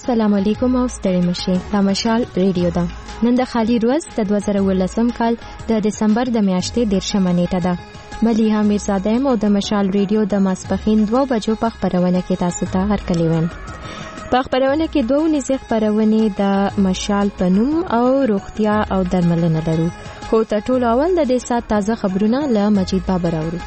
السلام علیکم او ستړي مشه. دا مشال ریډیو ده. نن د خالی ورځ د 2018 کال د دسمبر د میاشتې 13 نیټه ده. ملیحه میرزاده او د مشال ریډیو د ماسپخین 2 بجو په خبرونه کې تاسو ته هرکلی ویم. په خبرونه کې 2 نږدې خبرونه د مشال پنوم او روغتیا او درملنه لرو. خو تر ټولو اول د دې سات تازه خبرونه له مجید بابر اورو.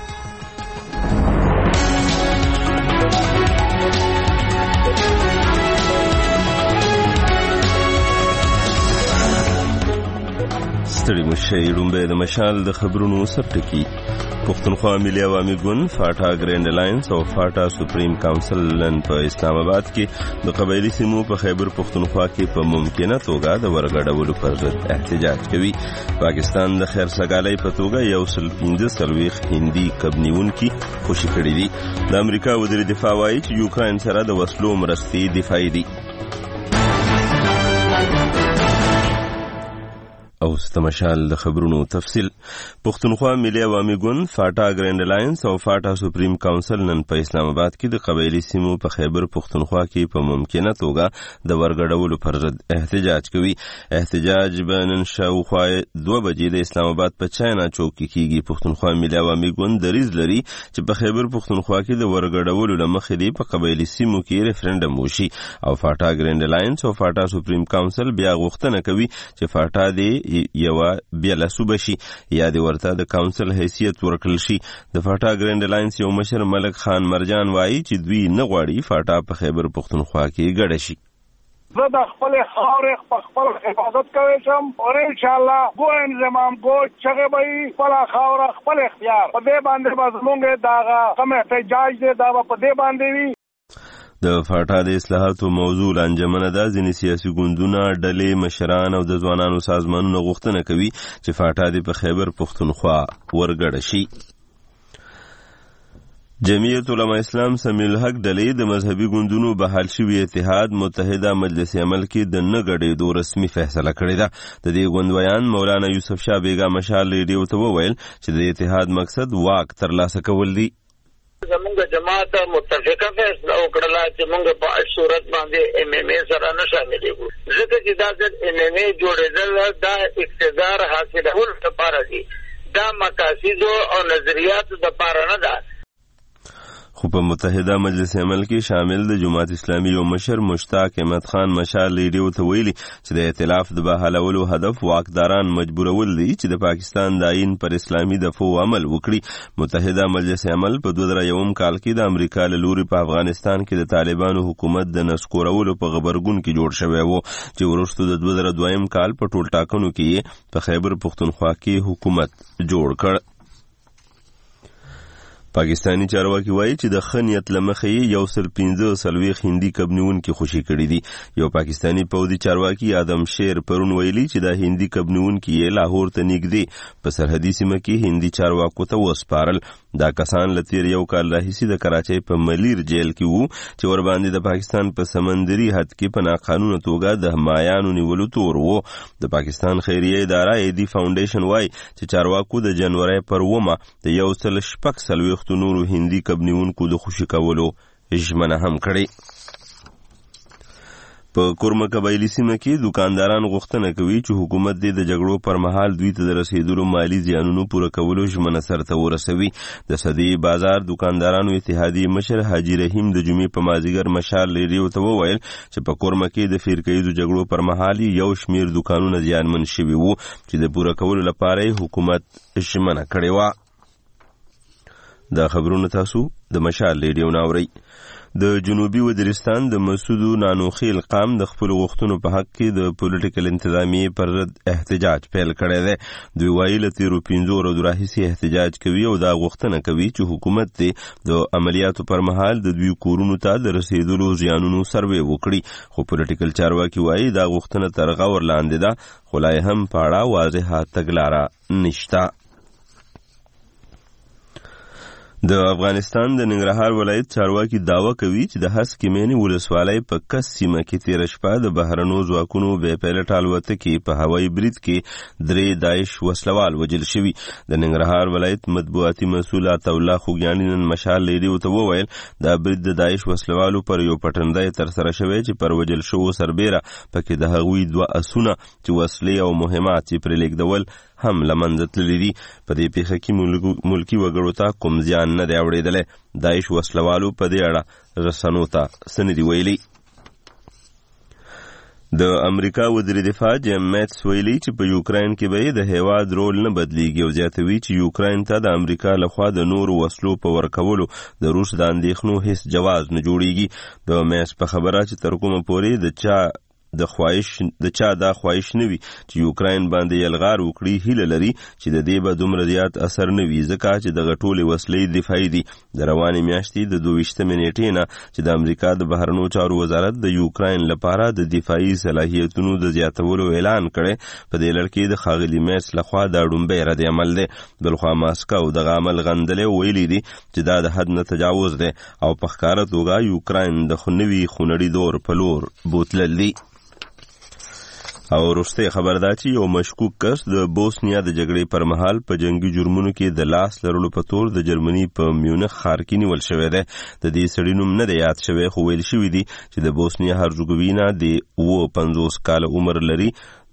ستړي مشه لومبه د مشال د خبرونو سرټکی. پښتونخوا ملي عوامي ګوند، فاټا ګرینډ الاینس او فاټا سپریم کونسل نن په اسلام آباد کې د قبایلی سیمو په خیبر پښتونخوا کې په ممکنه توګه د ورګډولو پر ضد احتجاج کوي. پاکستان د خیر سګالۍ په توګه 115 هندي کبنیونکي خوشي کړي دي. د امریکا وزیر دفاع وایي چې یوکرين سره د وسلو مرستې دفاعي دي. او ستمشال د خبرونو تفصیل. پښتونخوا ملي عوامي ګوند، فاټا ګرینډ الاینس او فاټا سپریم کونسل نن په اسلام آباد کې د قبایلی سیمو په خیبر پښتونخوا کې په ممکنه توګه د ورګډولو پر ضد احتجاج کوي. احتجاج به نن شاوخوا 2 بجې د اسلام آباد په چاینا چوک کې کیږي. پښتونخوا ملي عوامي ګوند دریځ لري چې په خیبر پښتونخوا کې د ورګډولو لمخې دی په قبایلی سیمو کې ریفرندم وشي. او فاټا ګرینډ الاینس او فاټا سپریم کونسل بیا غوښتنه کوي چې فاټا دی یو بیل صوبه شي یا د ورته د کونسل حیثیت ورکړل شي. د فاټا ګرینډ الاینس یو مشر ملک خان مرجان وایي چې دوی نه غواړي فاټا په خیبر پښتونخوا کې ګډه شي. زه د خپل خاورې خپل حفاظت کوي شم او ان شاء الله گو انضمام گو چغه به خپل خاور خپل اختیار په دې باندې مضمونګه داغه کوم احتجاج دی دا په دې باندې وی. د فاټا د اصلاحاتو موضوع لانجمنه ده. ځینې سیاسي ګوندونه، ډلې، مشران او د ځوانانو سازمانونه غوښتنه کوي چې فاټا د په خیبر پښتونخوا ورګډه شي. جمعیت علماء اسلام سمیع الحق ډلې د مذهبي ګوندونو بحال شوي اتحاد متحده مجلس عمل کې د نه ګډېدو رسمي فیصله کړې ده. د دې ګوندویان مولانا یوسف شاه بیګا مشال ریډیو ته وویل چې د اتحاد مقصد واک ترلاسه کول دي. زمونږ جماعت متفقه فیصله وکړه چې موږ په صورت باندې MMA سره نه شاملېږو، ځکه چې دا د MMA جوړېدل دا اقتدار حاصلول لپاره دي، دا مقاصد او نظریات لپاره نه ده. خو په متحده مجلس عمل کې شامل د جماعت اسلامي یو مشر مشتاق احمد خان مشال ریډیو ته ویلي چې د ائتلاف د بحالولو هدف واکداران مجبورول دي چې د پاکستان د آئین پر اسلامي دفعو عمل وکړي. متحده مجلس عمل په 2001 کال کې د امریکا له لوري په افغانستان کې د طالبانو حکومت د نسکورولو په غبرګون کې جوړ شوی و چې وروسته د 2002 کال په ټول ټاکنو کې په خیبر پښتونخوا کې حکومت جوړ کړ. پاکستانی چارواکي وایي چې د خنیت لمخې 115 هندي کبنیونکي خوشي کړي دي. یو پاکستانی پوځي چارواکي آدم شیر پرون ویلي چې د هندي کبنیونکي لاهور ته نږدې په سرحدي سیمه کې هندي چارواکو ته وسپارل. دا کسان لتیر یو کال راهیسې د کراچۍ په ملیر جیل کې وو چې ور باندې د پاکستان په سمندري حد کې په ناقانونه توګه د مایانو نیولو تور وو. د پاکستان خیریه اداره ایدی فاونډیشن وایي چې چارواکو د جنوري پر 1 د 1.6 نورو هندي کبنیونکو د خوشي کولو ژمنه هم کړې. په کورمه قبایلی سیمه کې دکانداران غوښتنه کوي چې حکومت د جګړو پر مهال دوی ته د رسیدلو مالی زیانونو پوره کولو ژمنه سرته ورسوي. د صدی بازار دکاندارانو اتحادیې مشر حاجی رحیم د جمعې په مازیګر مشال ریډیو ته وویل چې په کورمه کې د فرقه‌ایزو جګړو پر مهال یو شمیر دکانونه زیانمن شوي وو چې د پوره کولو لپاره حکومت ژمنه کړې وه. دا خبرونه تاسو د مشال ریډیو ناوري. د جنوبي وزیرستان د مسعود نانوخیل قام د خپل غوښتنو په حق کې د پولیټیکل انتظامیې پر ضد احتجاج پیل کړی دی. دوی وایي له تیرو 15 ورځو راهیسې احتجاج کوي او دا غوښتنه کوي چې حکومت دې د عملیاتو پر مهال د دوی کورونو ته د رسیدلو زیانونو سروې وکړي. خو پولیټیکل چارواکي وایي دا غوښتنه تر غور لاندې ده، خو لا هم په اړه واضحه تګلاره نشته. د افغانستان د ننګرهار ولایت چارواکي دعوه کوي چې د هسکې مینې ولسوالۍ په کس سیمه کې تېره شپه د بهرنو ځواکونو بې پیلټ الوتکې په هوایي برید کې 3 داعش وسلوال وژل شوي. د ننګرهار ولایت مطبوعاتي مسؤل عطاالله خوږیاڼي نن مشال ریډیو ته وویل دا برید د داعش وسلوالو پر یو پټنځای ترسره شوی چې پر وژل شوو سربیره پکې د هغوی 2 اسونه چې وسلې او مهمات یې پرې لیږدول هم لمنځه تللي دي. په دې پیښه کې ملکي وګړو ته کوم زیان نه دی اورېدلی. داعش وسلوالو په دې اړه رسنو ته څه نه دي ویلي. د امریکا وزیر دفاع جیم میټس ویلي چې په یوکراین کې به د هیواد رول نه بدلیږي او زیاتوي چې یوکراین ته د امریکا لخوا د نورو وسلو په ورکولو د روس د اندېښنو هیڅ جواز نه جوړیږي. د میټس په خبره چې تر کومه پورې د چا دا خواهش نه وي چې یوکراین باندې یلغار وکړي، هیله لري چې د دې به دومره زیات اثر نه وي ځکه چې دغه ټولې وسلې دفاعي دي. د روانې میاشتې د 22 نیټې نه چې د امریکا د بهرنیو چارو وزارت د یوکراین لپاره د دفاعي صلاحیتونو د زیاتولو اعلان کړی، په دې لړ کې د ښاغلي میټس لخوا دا ډومبی رد عمل دی. بلخوا ماسکو دغه عمل غندلی او ویلي دي چې دا د حد نه تجاوز دی او په ښکاره توګه یوکراین د نوي خونړي دور په لور بوتلل دي. او وروستی خبر دا چې یو مشکوک کس د بوسنیا د جګړې پر مهال په جنگي جرمونو کې د لاس لرلو په تور د جرمني په میونخ ښار کې نیول شوی دی. د دې سړي نوم نه دی یاد شوی خو ویل شوي دي چې د بوسنیا هرزګوینا د 50 کاله عمر لري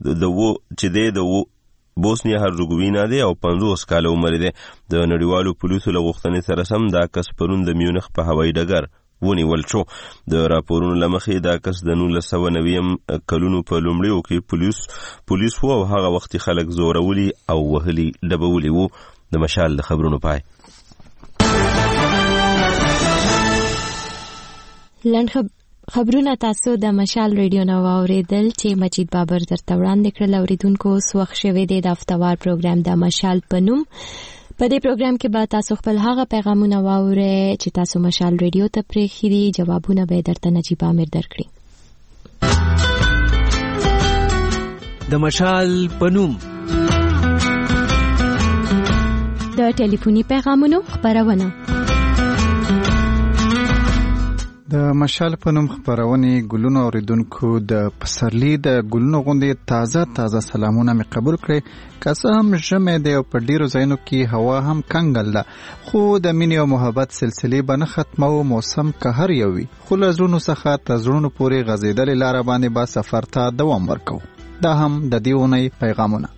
بوسنیا هرزګوینا دی او 50 کاله عمر دی. د نړیوالو پولیسو له غوښتنې سره سم دا کس پرون د میونخ په هوایي ډګر ونیول شو. د راپورونو له مخې دا کس د 1990 کلونو په لومړیو کې پولیس وو او هغه وخت خلک زورولي او وهلي ډبولي وو. د مشال د خبرونو پای. لنډ خبرونه تاسو د مشال ریډیو نو اوریدل چې مجید بابر درته وړاندې کړل. اوریدونکو وخت شوی دی د هفتوار پروګرام د مشال په نوم. په دې پروګرام کې به تاسو خپل هغه پیغامونه واورئ چې تاسو مشال ریډیو ته پرېښي دي، جوابونه به درته نجیب عامر درکړي. د مشال په نوم د ټلیفوني پیغامونو خپرونه. د مشال په نوم خبرونې ګلونو اوریدونکو د پسرلی د ګلونو غوندې تازه سلامونه مې قبول کړئ. که څه هم ژمی دی او په ډیرو ځایونو کې هوا هم کنګل ده، خو د مینې او محبت سلسلې به نه ختمو. موسم که هر یو وي خو له زړونو څخه تر زړونو پورې غځېدلې لاره باندې به سفر ته دوام ورکوو. دا هم د دې اونۍ پیغامونه.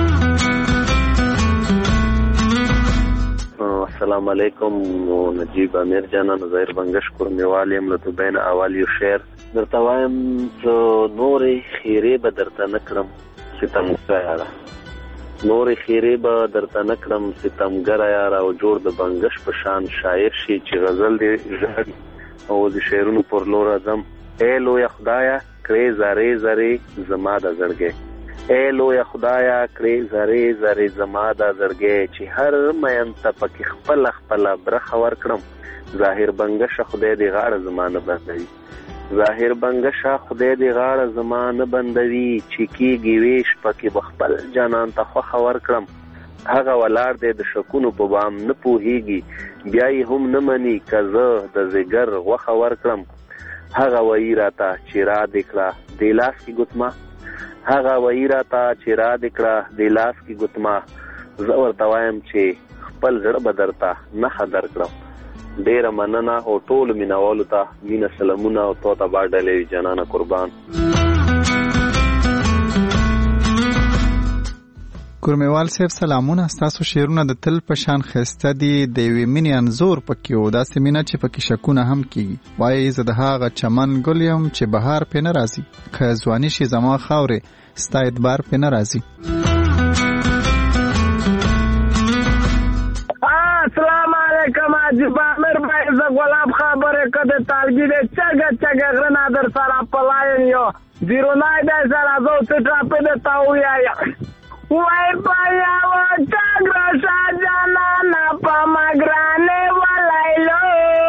السلام علیکم. نجیب امیر جانان ظاهر بنگش کورمیوال یم له دوبۍ نه. اول یو شعر درته وایم چې نورې خیرې به درته نه کړم ستمګره یاره، نورې خیرې به درته نه کړم ستمګره یاره، او جوړ د بنگش په شان شاعر شي چې غزل دې ژړ او د شعرونو پر لور ځم. ای لویه خدایه کړې زارې زارې زما د زړګې، ای لویه خدایا کړې زرې زرې زما دا زړګی چې هر مین ته پکې خپله برخه ورکړم. ظاهر بنګشه خدای دې غاړه زما نه بندوي، ظاهر بنګشه خدای دې غاړه زما نه بندوي، چې کېږي ویش پکې به خپل جانان ته خوښه ورکړم. هغه ولاړ دی د شکونو په بام نه پوهېږي، بیا یې هم نه مني که زه د ځیګر غوښه ورکړم. هغه وایي راته چې را دې کړه دې لاس کې ګوتما، هغه وایي راته چې را دې کړه دې لاس کې ګوتما، زه ورته وایم چې خپل زړه به درته نښه درکړم. ډېره مننه او ټولو مینوالو ته مینه سلامونه او تو ته با ډلې جانانه قربان. کورمیوال صاحب سلامونه. ستاسو شعرونه د تل په شان ښایسته دي، د یوې مینې انځور پکې و، داسې مینه چې پکې شکونه هم کېږي. وایي زه د هغه چمن ګل یم چې بهار پې نه راځي، که ځواني شي زما خاورې ستا اعتبار پې نه راځي. السلام علیکم عجیب امیر بھائی، زه غلام خبرې کده تالګي دې چګه غرنا در سره پلاین یو بیرونای دې سره زو ته په تا ویا وای پایا و چګر ساجانا نا پمګرانه ولایلو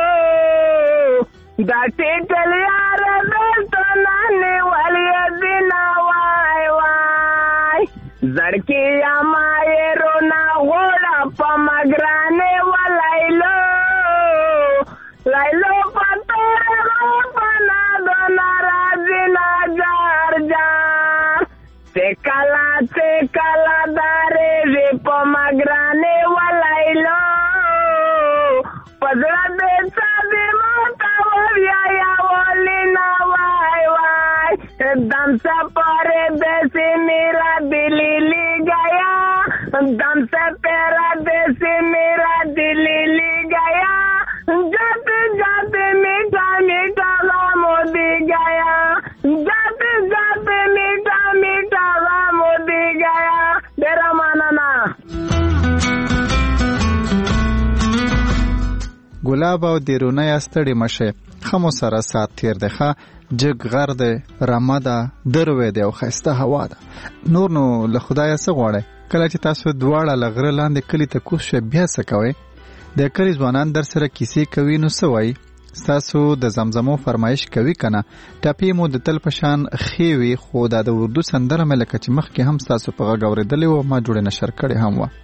دا ټیټل یار دستنا نیولې دینا وای وای زړکی یا مای رونا وړا پمګرانه ولایلو لایلو پتو پنا دنا رازینا جار جان چکلا داره ریپو مگرانه ولایلو پدرا دیتا دی موتا وریا ولینا وای وای دم سے پارے دیسی میرا دلی لی گیا دم سے پیرا دیسی میرا دلی لی گیا جاتے جاتے میٹھا میٹھا غم دی گیا جاتے جاتے میٹھا میٹھا غم دی گیا ډیره مننه. ګلاب او دیرونه یا ستړي مشه خمو سره سات تیر دی ښه جګ غر دی رمه ده دروی دی او ښایسته هوا ده. نور نو له خدایه څه غواړئ؟ کله چې تاسو دواړه له غره لاندې کلي ته کوز شئ بیا څه کوئ؟ د کلي ځوانان در سره کیسې کوي نو څه وایي؟ ستاسو د زمزمو فرمایش کوي که نه؟ ټپې مو د تل په شان ښې وي خو دا د اردو سندره مې لکه چې مخکې هم ستاسو په غږ اورېدلې وه ما جوړې نشر کړې هم وه.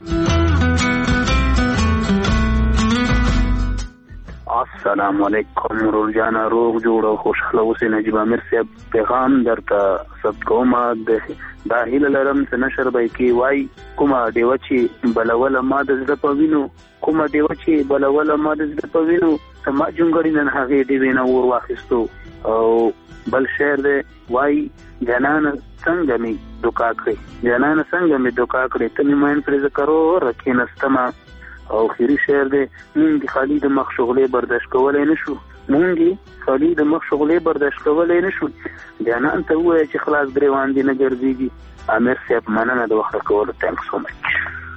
السلام علیکم رول جانا روغ جوړ او خوشاله اوسئ. نجیب امیر صاحب پیغام درته ثبت کوم دا هیله لرم چې نشر به کې وای کومه ډیوه چې بلوله ما د زړه په وینو کومه ډیوه چې بلوله ما د زړه په وینو ما جونګړي نن هغې ډیوې نه ور واخیستو. او بل شعر دی وای جانان څنګه مې دوکا کړې جانان څنګه مې دوکا کړې ته مې مین پرې زه کرو رکېنستمه. او خیری شعر دی مونږ خالی د مخ شغلې برداشت کولی نه شو مونږ خالی د مخ شغلې برداشت کولی نه شو جانان ته ووایه چې خلاص ګریوان دې نه ګرځېږي. امیر صاحب مننه د وخت راکولو. تhanks so much.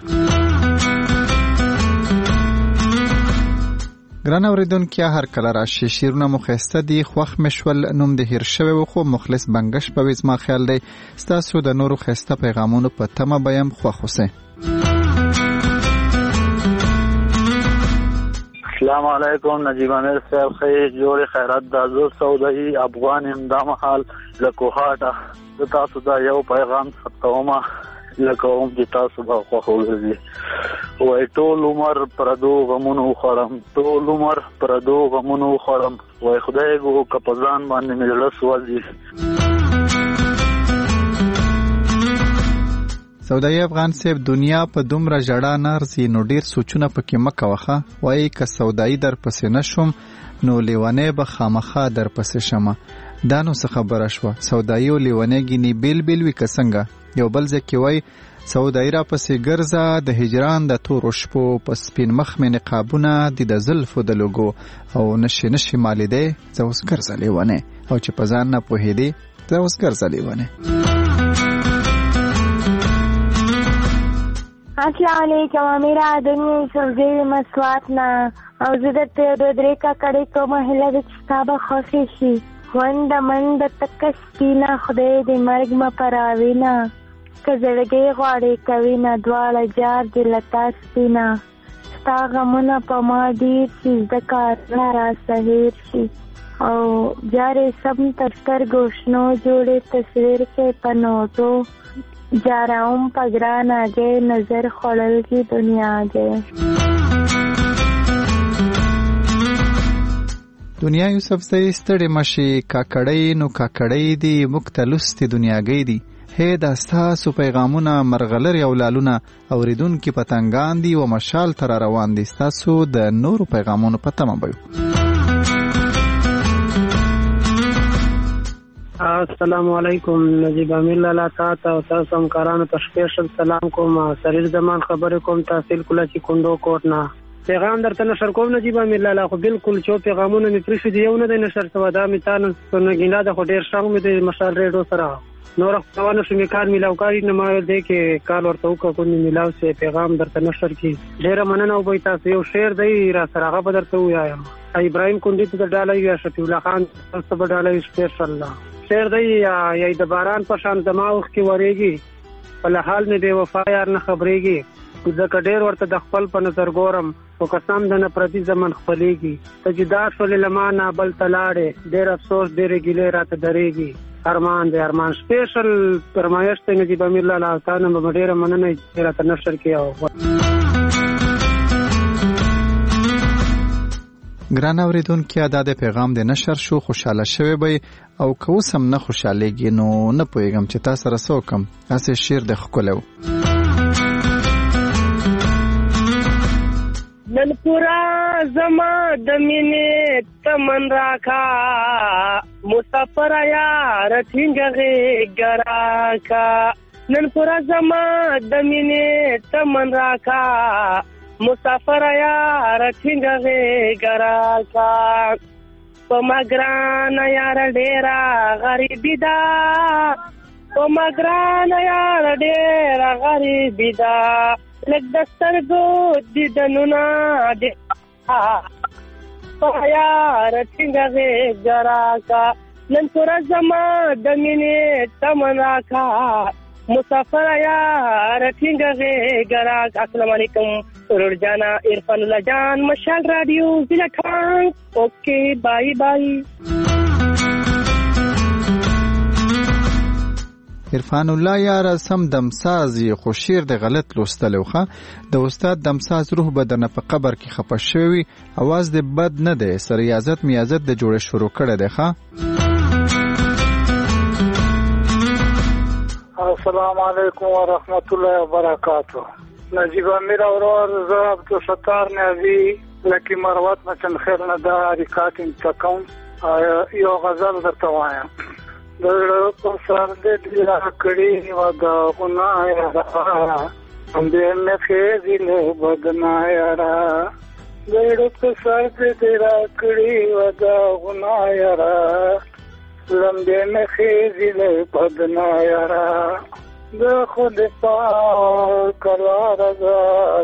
ګران اورېدونکي هر کله راشي شعرونه مو ښایسته دي خوښ مې شول نوم د هیر شوی و خو مخلص بنګش به وي زما خیال دی ستاسو د نورو ښایسته پیغامونو په تمه به یم خوښ اوسئ. السلام علیکم نجیب امیر صاحب خیر جوړ خیرات د زو سودای افغان امدام حال لکوهاټه د تاسو دا یو پیغام ثبتوم لکوم چې تاسو به خوښ وګرځي. وای ټول عمر پردو غمونو خورم ټول عمر پردو غمونو خورم وای خدای ګو کپزان باندې مې زړه سوځي. سودای افغان صاحب دنیا په دومره ژړا نه ارزي نو ډیر سوچونه پکې مه کوه وایي که سودایي در پسې نشم نو لیونی به خامخا در پسې شمه. دا نو څه خبره شوه سودایي او لیونی ګینې بیل بیل وي که څنګه؟ یو بل ځای کې وایي سودایي را پسې ګرځه د هجران د تورو شپو په سپین مخ مې نقابونه دي د زلفو د لوګو او نشي نشي مالیدی زه اوس ګرځه لیونی او چې په ځان نه پوهېدې زه اوس ګرځه لیونی. السلام علیکم میرا دنیا سوزی مسوات نا او زدت دو دریکا کڑی کو محلہ د کتابه خوشی شي وند من د تک سپینا خدای دې مرګ ما پراوینا کزړګي غواړي کوي نه دواړه جار دې لتا سپینا ستا غمونه په ما ډیر چې د کار را سهیر شي او جارې سم تر سترګو شنو جوړې تصویر کې پنوټو جاراؤں پگران آگے نظر خوڑل کی دنیا آگے. دنیا یوسف زئی ستړي مشي کاکړی نو کاکړی دی مختلفستي دنیاګی دی هي دا ستاسو پیغامونه مرغلر او لالونه اوریدونکو پتنګان دي او مشال تر روان دي ستاسو د نورو پیغامونو په تمه بيو. السلام علیکم نجیب امیر لالا تا او تاسو همکارانو ته سپیشل سلام کوم. سریر زمان خبر کوم تحصیل کله چې کندو کوټ نه پیغام درته نشر کوم نجیب امیر لالا خو بالکل چې پیغامونه می پرې شو دی یو نه د نشر سوا دا می تان څنګه ګیندا د ډیر څنګه می د مشال ریډو سره نور خپلوانو شمې کار میلاو کاری نه ما دې کې کال ورته وکړو کو میلاو سي پیغام درته نشر کی ډیر مننه او تاسو یو شعر دی را سره هغه درته وایم. ابراهيم کندي ته ډالۍ یا شفیع الله خان تاسو به ډالۍ سپیشل الله شعر دی یا د باران په شان دماغ کې وريږي په حال نه دی وفا یار نه خبرېږي ځکه ډېر ورته د خپل په نظر ګورم او قسم د نه پردي زمن خپلېږي ته جدا شولې له ما نه بل ته لاړې ډېر افسوس ډېرې ګیلې راته درېږي ارمان دی ارمان سپیشل فرمایش ته نجیب امیر لالا تا نه به ډېره مننه چې راته نشر کړی. ګران اوریدونکو دا د پیغام د نشر شو خوشاله شوی به او که اوس هم نه خوشالېږي نو نه پوهېږم چې تا سره څه وکړم هسې شعر د ښکلی و نن پورا زما د مینې تمن راکا مسافر یار ټینګه غېږه راکا نن پورا زما د مینې تمن راکا مسافر یار ټینګه غېږه راکا په ما ګرانه یار ډېره غریبي ده په ما ګرانه یار ډېره غریبي ده لږ د سترګو دیدنونه دې په یار ټینګه غېږه راکا نن پوره زما د مینې تمن راکا مسافر یار ټینګه غېږه راکا. السلام علیکم ورور جانا عرفان الله جان مشال رادیو ضلع ټانګ. اوکې بای بای. عرفان الله یار سم دمسازي خو شعر د غلط لوستلو ښه د استاد دمساز روح به درنه په قبر کې خپه شوی اواز د بد نه دی سر ریاضت میازت د جوړ شروع کړه دی ښه. السلام علیکم ورحمت الله وبرکاتہ. نجیب امیر اورور زه عبدالستار نیازی لکی مروت مچن خیر نه دا حرکات انتقام یو غزل درته وایم. دړو په سر دې ډیرا کړي و دا غنایا دې نه خېزي له بدنایا دړو په سر دې ډیرا کړي و دا غنایا لمبه نه خېزي له بدنایا د خود پاک کلا رضا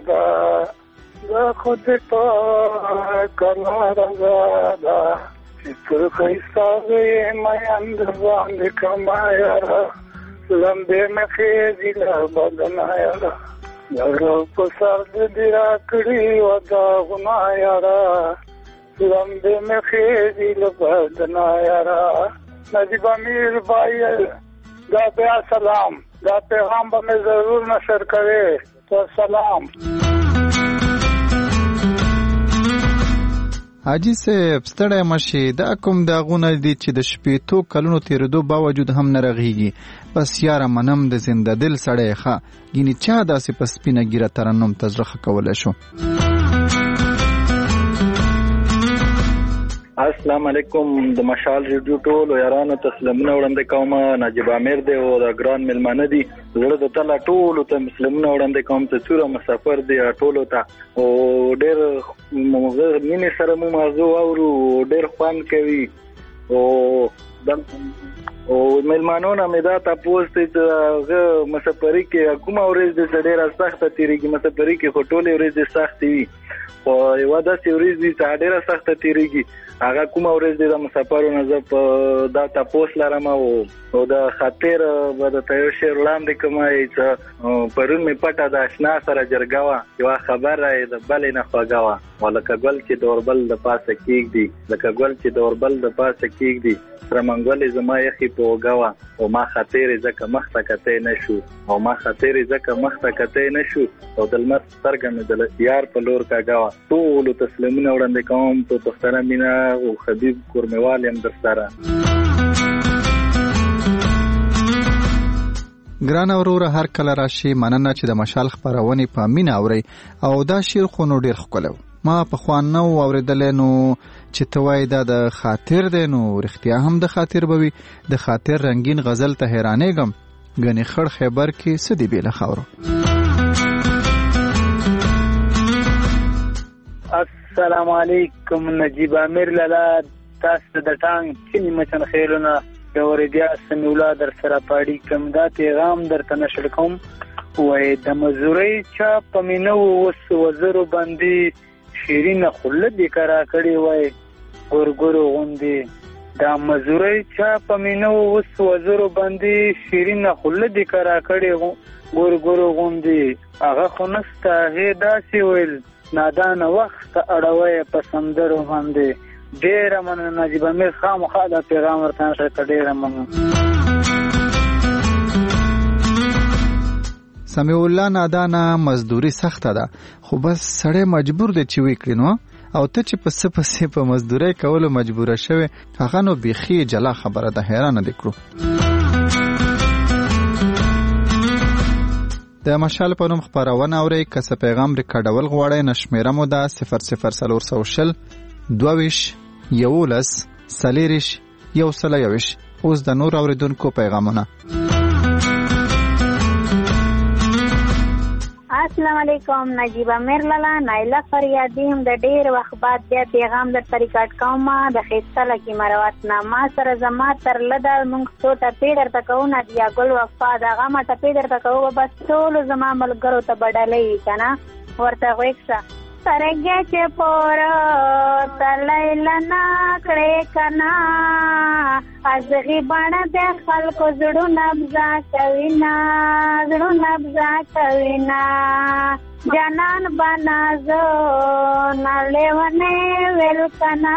د خود پاک کلا رضا پر خیساوی میند باند کمایارا لمبه مخیزی لبدنایارا یارو پسرد دیرا کڑی و داغنایارا لمبه مخیزی لبدنایارا. نجیب امیر بائی دا پیا سلام دا پیغام با میں ضرور نشر کرے تو سلام. حاجی صاحب ستړی مشي دا کوم داغونه دي چې د شپېتو کلونو تېرېدو باوجود هم نه رغېږي بس یاره منم د زنده دل سړی ښه ګینې چا داسې په سپینه ګیره ترنم ته زړه ښه کولی شو. السلام علیکم د مشال ریډیو ټولو یارانو ته سلامونه وړاندې کوم. نجیب امیر دی او د ګران مېلمانه دي زړه د تله ټولو ته سلامونه وړاندې کوم ته څوره مسافر دی ټولو ته او ډېر مینې سره مو موضوع اورو ډېر خوند کوي او مېلمانو نه مې دا تپوس دی چې هغه مسافري کې کومه ورځ دی چې ډېره سخته تېرېږي مسافري کې خو ټولې ورځې سختې وي خو یوه داسې ورځ دی چې ډېره سخته تېرېږي هغه کومه ورځ دی د مسافرو نه زه په دا تپوس لرم او د خاطر به درته یو شعر وړاندې کوم چې پرون مې پټه د اشنا سره جرګه وه یوه خبره یې د بلې نه خوږه وه او لکه ګل چې د اوربل د پاسه کېږدي لکه ګل چې د اوربل د پاسه کېږدي سره منګولې زما یخې په اوږه وه او ما خاطرې ځکه مخ ته کتی نه شو او ما خاطرې ځکه مخ ته کتی نه شو او د لمر سترګه مې د یار په لور کږه وه. ټولو ته سلامونه وړاندې کوم په پښتنه مینه او خبیب کورموال یم در سره. ګران وروره هر کله راشي مننه چې د مشال خپرونې په مینه اورئ او دا شعر خو نو ډېر ښکلی و ما پخوا نه و اورېدلی نو چې ته وایې دا د خاطر دی نو رښتیا هم د خاطر به وي د خاطر رنګین غزل ته حیرانېږم ګنې خړ خیبر کې څه دي بې له خاورو. السلام علیکم نجیب امیر لالا تاسو د ټانګ چینی مچن خیلونه یوریدیا سمیولا در سره پاړی کم دا پیغام درته نشر کوم وای د مزوري چا پمینو وس وزرو باندې شیرین خلد کرا کړي وای ګورګورو غوندي دا مزوري چا پمینو وس وزرو باندې شیرین خلد کرا کړي ګورګورو غوندي هغه خنسته هدا سی ویل نادان وخت اړوي پسندرو باندې ډېر من نجیب امیر خامخا دا پیغام ورته نشر کړ ډېر من. سمیع الله نادانه مزدوري سخته ده خو بس سړی مجبور دی چې وکړي نو او ته چې په سپسې په مزدوري کولو مجبوره شوې هغه نو بیخي جلا خبره ده حیرانه دې کړو. د مشال په نوم خپرونه اورئ که څه پیغام ریکارډول غواړئ نشمیره مو ده 00420 22 11 40 121. اوس د نور اوریدونکو پیغامونه. السلام علیکم نجیبه میرلالا نایله فریادی هم د ډیر وخت بعد بیا پیغام در ریکارډ کوم د خیسته لکی مروت نه ما سره زما تر لده مونږ څو ټپې درته کوو نادیا ګل وفا دغه ما ټپې درته کوو بس ټولو زما ملګرو ته به ډالۍ وي که نه ورته غوږ شه سرګې چې پوره تلیله نه کړې که نه ازغي بڼه د خلکو زړونه ابزا کوي نه زړونه ابزا کوي نه جانان به نازو نه لیونې ویل که نه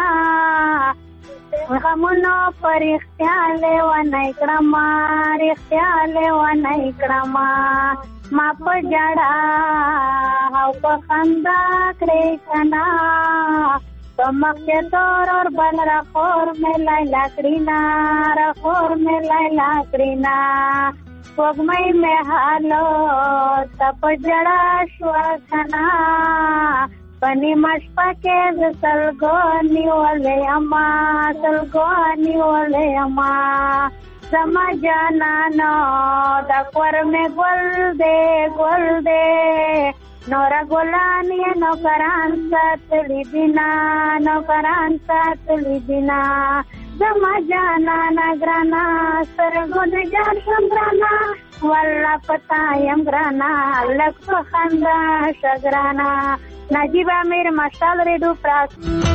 غمونو په رښتیا لیونی کړمه رښتیا لیونی کړمه ما په جړا او په خندا کړې که نه په مخ کې تور اور بل را خور مې لیلا کړي نه را خور مې لیلا کړي نه وږمۍ مې حالو ته په جړا شوه که نه په نیمه شپه کې زه سلګو نیولې اما سلګو نیولې اما زما جانانو دا کور مې ګل دې نورا ګلان یې نوکران ساتلی دینا نوکران ساتلی دینا زما جانانا ګرانا سترګو د جان شم ګرانا والله پتا یم ګرانا لږ په خندا شه ګرانا. نجیب امیر مشال ریډیو پراس.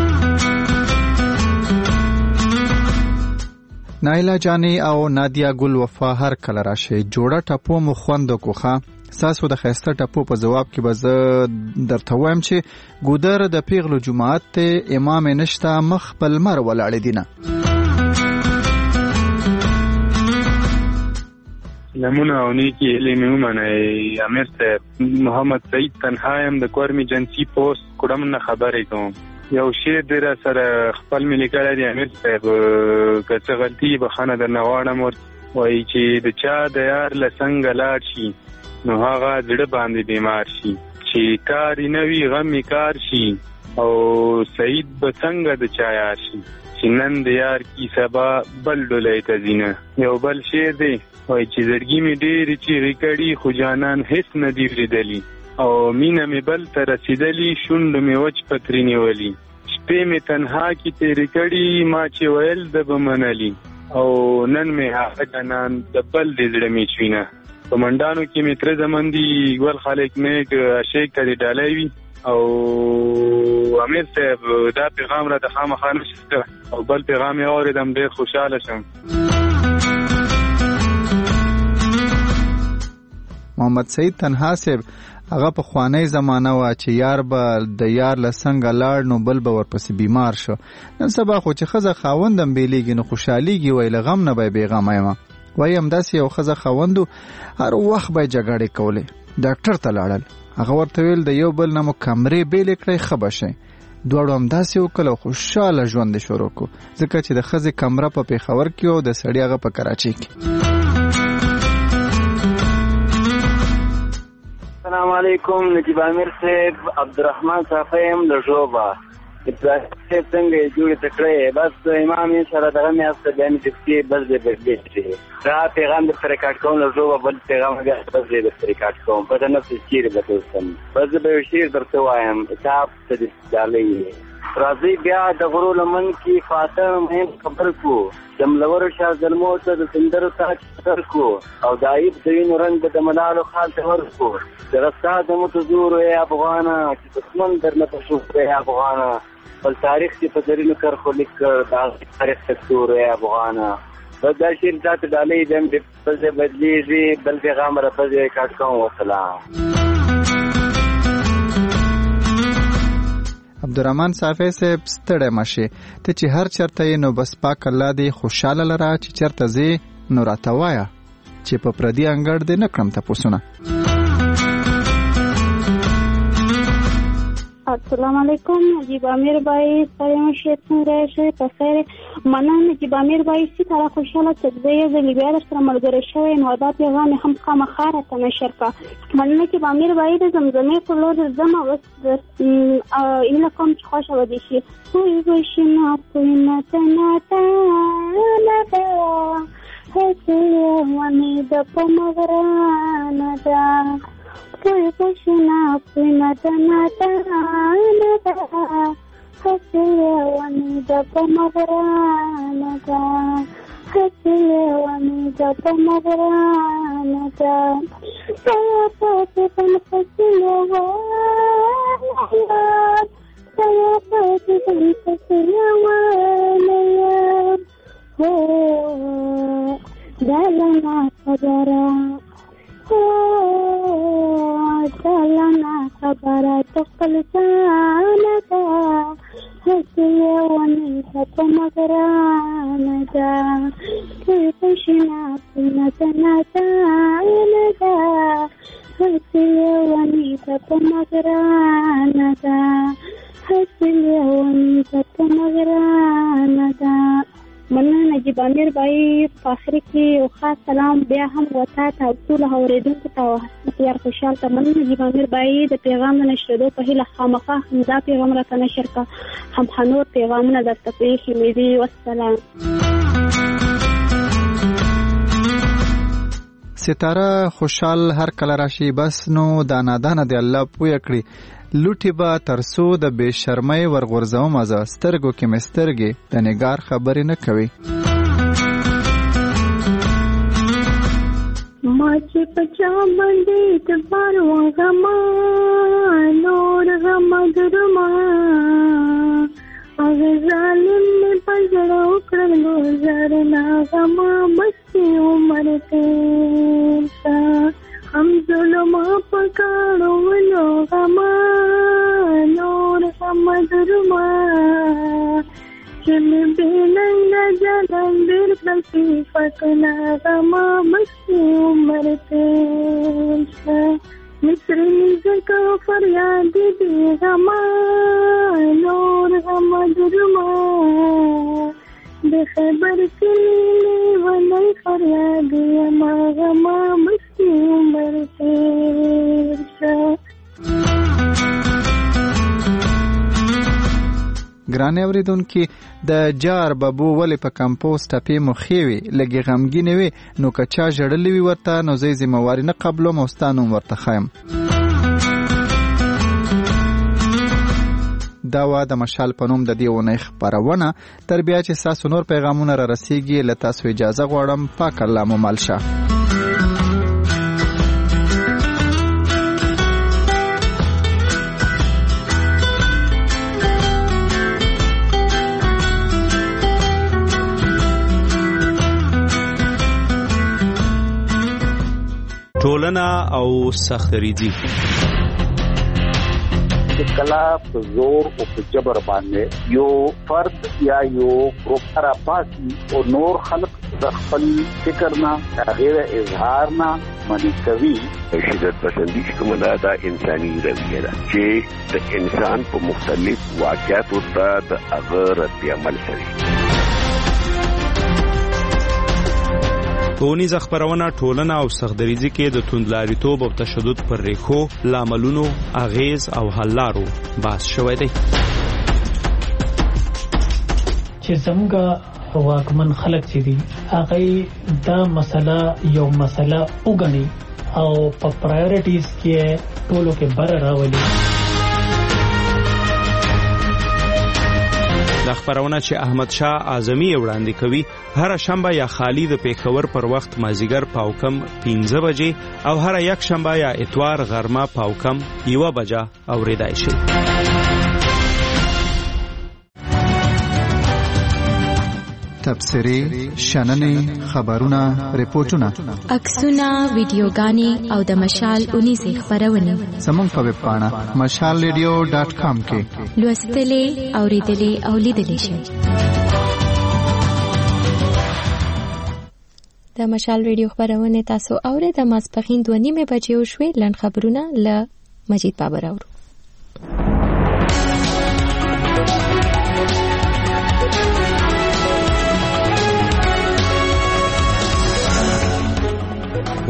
نایلا جانی او نادیا ګل وفا هر کله راشي جوړه ټپو مو خوند کوخه ساسو د خسته ټپو په جواب کې به زه درته وایم چې ګودر د پیغلو جماعت ته امام نشته مخ بل مر ولاړ دینه. نمونه او نیکی علمي ومنئ امیر صاحب محمد سعید تنهایم د کورمی جنسی پوسټ کوم نه خبرې کوم یو شی در سره خپل ملي کړی دی امیر صاحب که څه غلطي بخښنه درنه غواړم وایي چې د چا د یار له څنګه لاړ شي نو هغه زړه باندې بیمار شي چې کار یې نه وي غم یې کار شي او سعید به څنګه د چا یار شي چې نن د یار کی سبا بل ډولی ته ځینه. یو بل شعر دی وایي چې زړګي مې ډېرې چیغې کړي خو جانان هېڅ نه دي اورېدلي او مینه مې بل ته رسېدلي شونډو مې وچ پتري نیولي شپې مې تنها کې تېرې کړي ما چې ویل ده به منلي او نن مې هغه جانان د بل د زړه مې چوینه. په منډانو کې مې تره زمن دي ګل خالق نیک عشق ته دې ډالی وي او امیر صاحب دا پیغام را د خامخا نشته او بل پیغام یې اورېدم ډېر خوشحاله شم. محمد سعید تنها صاحب هغه په خوانی زمانہ وا چې یار به د یار له څنګه لاړ نو بل به ورپسې بیمار شو. نن سبا خو چې ښځه خاوندم بیلیږي نو خوشحالیږي وایي له غم نه به بېغمه یم. وایي همداسې یو ښځه خاوندو هر وخت به یې جګړې کولې ډاکټر ته لاړل هغه ورته ویل د یو بل نه مو کمرې بیلې کړئ ښه به شئ. دواړو همداسې وکړل او خوشحاله ژوند یې شروع کړو ځکه چې د ښځې کمره په پېښور کې او د سړي هغه په کراچۍ کې. السلام علیکم نجیب امیر صاحب عبدالرحمن صافیم لژوبا ابراهیم صاحب څنګه یې جوړې تکړه بس امام یې سره دغه مې هسته بیا مې دفتې بس دې بدلې دا پیغام درته ریکارډ کوم لژوبا بل پیغام بیا بس دې درته ریکارډ کوم په نه څه چیرې به اوسم بس به یو شعر درته وایم کتاب ته دې ډالۍ راځي بیا د غرو لمن کې فاتح مهم خبر کو جملور شاه ظلمو ته د سندرو تاج سر کو او دایب د وینو رنګ د ملالو خال ته ورکو د رستا د متزور ای افغانا چې دښمن درنه تشوف ای افغانا بل تاریخ چې په درینو کر خو لیک کړ دا تاریخ تکتور ای افغانا دا شیر ذات ډالۍ دم د پزې بدلیږي بل پیغام را پزې کاټ کوم وسلام. عبدالرحمن صافی صاحب ستړی مشي ته چې هر چرته یې نو بس پاک الله دې خوشحاله لره چې چرته ځې نو راته وایه چې په پردي انګړ دې نه کړم تپوسونه. السلام علیکم نجیب امیر بایی سلام شیطان رایشه بخیر منم نجیب امیر بایی سی طرح خوشحاله تجزیه زلی بیادر سر ملگره شوی نوادات پیغامی هم قام خارتا نشر که منم نجیب امیر بایی ده زمزمه کلور زمه وست این لکم چه خوش ودیشی توی بشنا توی نتا ندا هسی وانی دا پمغران دا توی بشنا توی نتا ندا هسی وانی دا پمغران دا هسی وانی دا پمغران دا سیا پاتی بنفسی وانیان سیا پاتی بنفسی وانیان دلنا خبرا دلنا خبرا تقل جاندا هسي ونيسة مغراندا كيف شنا فينا جاندا هسي ونيسة مغراندا هسي ونيسة مغراندا مننه نجیب امیر بایی فاخری کی او خاص سلام بیا هم وتا ته ټول اوریدونکو ته تیار خوشحال ته مننه نجیب امیر بایی د پیغام نشریدو په هیله خامخا همدا پیغام را نشر کا هم نور پیغامونه درته پیښې مې دي والسلام. ستاره خوشحال هر کله راشي بس نو دانا دانا دی الله پوی کړی لوټي با ترسو د بے شرمۍ ورغورځو مزه سترګو کې مسترګې د نگار خبرې نه کوي ما چې پچا باندې د بار وغما نور غما درما هغه ظالم مې پنځړه وکړل گزار نا غما مستی عمر ته هم ظلم پکاړو نو غما نور غما درما چې مې بیننګ جنم دیر پلسی فتنا غما مستی عمر ته مصری زکا فریاد دی غما نور غما درما د خبر کلی ولای فریاد ما غما مستی عمر ته. ګرانې اوریدونکي د جار بابو ولې په کمپوسټ ټپې مخېوي لږې غمګینې وي نو که چا ژړلې وي ورته نو زه یې ذمهواري نه قبلوم او ستا نوم ورته ښیم. دا وه د مشال په نوم د دې اونۍ خپرونه. تر بیا چې ستاسو نور پیغامونه را رسیږي له تاسو اجازه غواړم پاک الله مو مل شه. ټولنه او سختریزي کلا په زور او په جبر باندې یو فرد یا یو ګروپ را پاسي او نور خلق د خپل فکر نه غیر اظهار نه منی کوي. شدت پسندی کومه دا انساني رویه ده چې د انسان په مختلف واقعاتو ته د هغه رد عمل کوي. ټولنیزه خپرونه ټولنه او سختدریزي کې د توندلاریتوب او تشدد پر ریښو لاملونو اغیز او حل لارو بحث شوی دی. چې څنګه واکمن خلک چې دي هغه دا مسله یو مسله وګڼي او په پرایورټیز کې ټولو کې بر راولي. د خبرونه چې احمد شاه اعظمي وړاندې کوي هر شنبه یا خالی د پیښور پر وخت مازیګر پاوکم 15 بجې او هر یک شنبه یا اتوار غرمه پاوکم 1 بجه اوریدای شي. تبصرې شننې خبرونه ریپورتونه عکسونه ویډیوګانې او د مشال 19 خبرونه زموږ په ویب پاڼه mashalradio.com کې لوستلې اوریدلې او لیدلې شئ. د مشال ریډیو خبرونه تاسو اورئ. د ماسپخین 2:30 بجې شوې لن خبرونه ل مجید بابر اورو.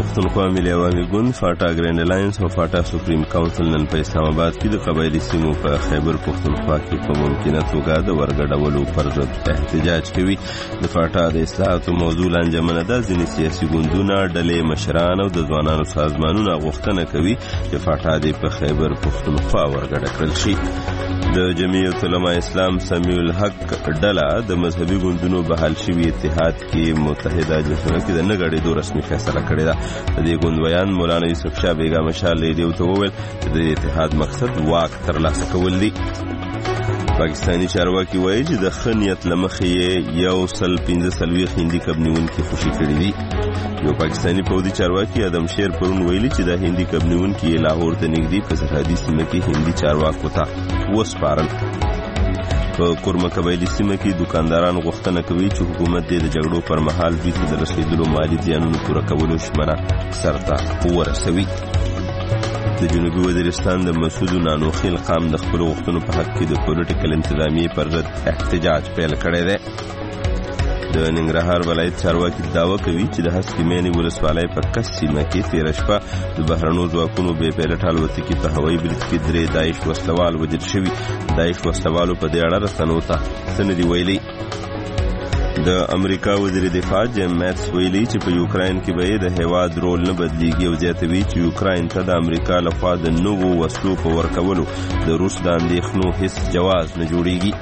پښتونخوا ملي عوامي ګوند فاټا ګرینډ الاینس او فاټا سپریم کونسل نن په اسلام آباد کې د قبایلی سیمو په خیبر پښتونخوا کې په ممکنه توګه د ورګډولو پر ضد احتجاج کوي. د فاټا د اصلاحاتو موضوع لانجمنه ده. ځینې سیاسي ګوندونه، ډلې مشران او د ځوانانو سازمانونه غوښتنه کوي چې فاټا د په خیبر پښتونخوا ورګډه کړل شي. د جمعیت علماء اسلام سمیع الحق ډله د مذهبي ګوندونو بحال شوي اتحاد کې متحده جلسه کې د نګړې رسمي فیصله کړې ده. د دې ګوند ویان مولانا یوسف شاه بیګا مشال ریډیو ته وویل چې د اتحاد مقصد واک ترلاسه کول دي. پاکستانی چارواکي وایي چې د ښه نیت له مخې یې 115 هندي کب نیونکي خوشي کړي دي. یو پاکستانی پوځي چارواکي ادم شیر پرون ویلي چې د هندي کب نیونکي لاهور ته نږدې په سرحدي سیمه کې هندي چارواکو ته وسپارل. په کورمه قبایلي سیمه کې دکانداران غوښتنه کوي چې حکومت د جګړو پر مهال دوی ته د رسیدلو مالي زیانونو پوره کولو ژمنه سرته ورسوي. د جنوبي وزیرستان د مسعود نانوخیل قام د خپلو غوښتنو په حق کې د پولیټیکل انتظامیې پر ضد احتجاج پیل کړی دی. د ننګرهار ولایت چارواکي دعوه کوي چې د هسکې مینې ولسوالۍ په کس سیمه کې تېره شپه د بهرنو ځواکونو بې پیلټ الوتکې په هوایي برید کې 3 داعش وسلوال وژل شوي. داعش وسلوالو په دې اړه رسنیو ته څه نه دي ویلي. د امریکا وزیر دفاع جیم میتس ویلي چې په یوکراین کې به د هیواد رول نه بدلیږي او زیاتوي چې یوکراین ته د امریکا لخوا د نوو وسلو په ورکولو د روس د اندېښنو هیڅ جواز نه جوړیږي.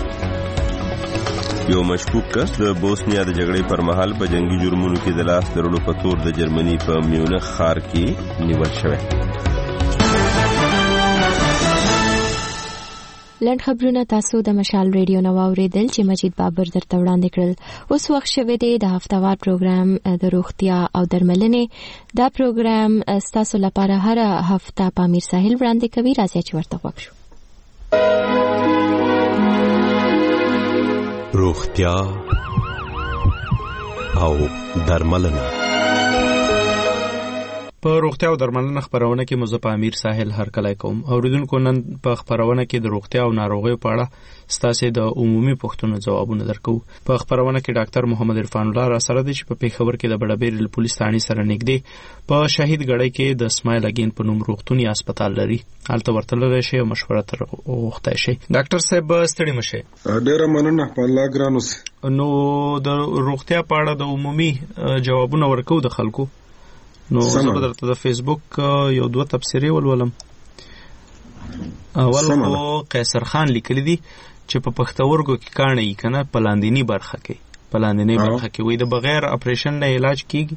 یو مشکوک کس د بوسنیا د جګړې پر مهال په جنگي جرمونو کې د لاس درلو په تور د جرمني په میونخ ښار کې نیول شوی. لنډ خبرونه تاسو د مشال ریډیو نو اوریدل چې مجید بابر درته وړاندې کړل. اوس وخت شوه دی د هفتوار پروګرام د روغتیا او درملنې. دا پروګرام تاسو لپاره هر هفته په امیر ساحل وړاندې کوي. راځي چې ورته وښو. روغتیا او درملنه. په روغتیا او درملنه خبرونه کې مزه په امیر ساحل هر کله کوم. اوریدونکو نن په خبرونه کې د روغتیا او ناروغیو په اړه ستاسو د عمومي پوښتنو ځوابونه درکو. په خبرونه کې ډاکټر محمد عرفان الله را سره دی چې په پیښور کې د بډابیر پولیس ثاني سره نږدې په شهید غړی کې د اسماعیل اگین په نوم روغتونی هسپتال لري. هلته ورتللی شي او مشوره تر وغوښتای شي. ډاکټر صاحب ستړي مشه. ډیره مننه په الله ګرانو سي. نو د روغتیا په اړه د عمومي جوابونه ورکو د خلکو. نو زه درته د فیسبوک یو دوه تبصرې ولولم. اول خو قیصر خان لیکلی دی چې په پښتورګو کې کاڼي کنه پلاندینی برخه کې وي د بغیر اپریشن نه علاج کیږي.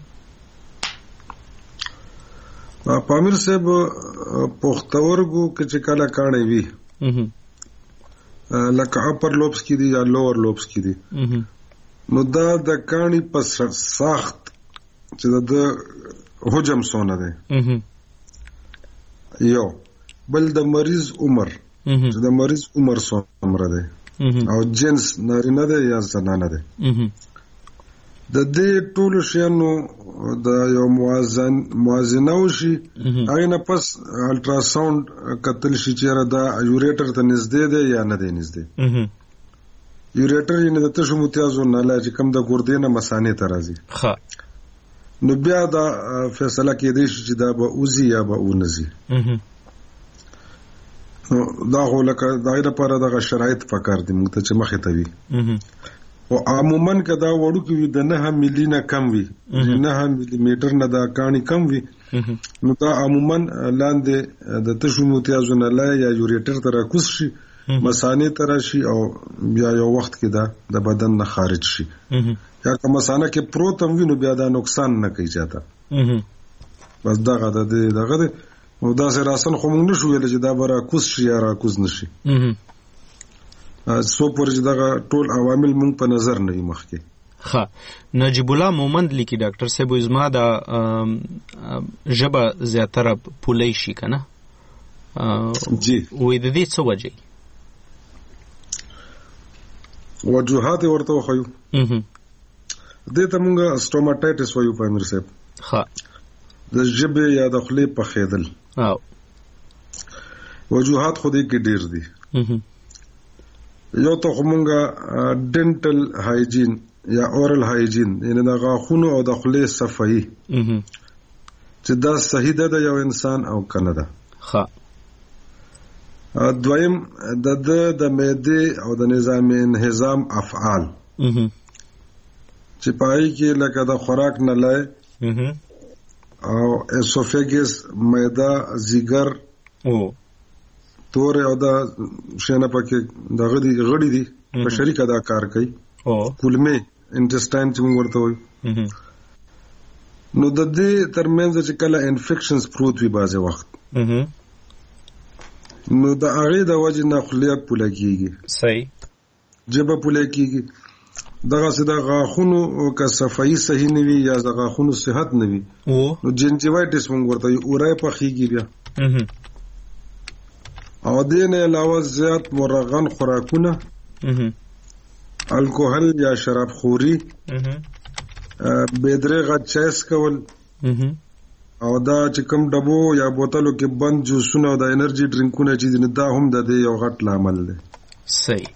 پامیر صاحب پښتورګو کې چې کله کاڼي وي لکه اپر لوبس کې دي یا لوور لوبس کې دي نو دا د کاڼي په ساخت چې د حجم سونه ده یو بل د مریض عمر چې د مریض عمر څومره ده او جنس نارینه ده یا زنانه ده. د دې ټولو شیانو د یو موازنه وشي هغه نه پس الټراساوند کتل شي چې دا یوریټر ته نږدې ده یا نه ده نږدې. یوریټر یې د تشو متیازو نه لا چې کم د ګردې نه مسانې ته راځي. نو بیا دا فیصله کېدی شي چې دا به اوزي یا به اونزي. دا خو لکه دا لپاره دغه شرایط پکار دي موږ ته چې مخې ته وي. او عموما که دا وړو کې وي د 9 ملي نه کم وي 9 ملي میټر نه دا کاڼي کم وي نو دا عموما لاندې د تشو متیازو نه لا یا یوریټر ته راکوز شي مسانې ته راشي او بیا یو وخت کې دا د بدن نه خارج شي. یا که مسانه کې پروت هم وي نو بیا دا نقصان نه کوي چاته. بس دغه ده او دا سره اصل خو موږ نشو ویل چې دا به راکوز شي یا راکوز نشي. سو پر چې دغه ټول عوامل موږ په نظر نه وي مخکې. ښه نجیب الله مومند لیکي ډاکټر صاحب زما د ژبه زیاتره پولی شي که نه جی وایي د دې څه وجه وجوهات ورته وښیو. دې ته موږ سټوماټایټس وایو په امیر صاحب. د ژبې یا د خولې پخېدل وجوهات خو دې کې ډېر دي. یو ته خو موږ ډینټل هایجین یا اورل هایجین یعنی د غاښونو او د خولې صفایي چې دا صحیح ده د یو انسان او کنه ده. دویم د معدې او د نظام انهضام افعال چې پای کې لکه د خوراک نه لای او اسوفیګس معده ځیګر تور او د شنه پکې دغه غړي دي په شریک ادا کار کوي کولمه انټسټاین چې موږ ورته وایو. نو د دې ترمنځ چې کله انفیکشنز پروت وي بعضې وخت نو د هغې د وجې نه خولې پوله کېږي، صحیح جبه پوله کېږي. دغسې د غاښونو که صفایي صحیح نه وي یا د غاښونو صحت نه وي نو جنجیوایټس موږ ورته وایو، اوری پخېږي بیا. او دې نه علاوه زیات مرغن خوراکونه، الکوهل یا شراب خوري، بېدرېغه چایس کول او دا چې کوم ډبو یا بوتلو کې بند جوسونه او د انرژي ډرینکونه چې دي دا هم د دې یو غټ لامل دی. صحیح.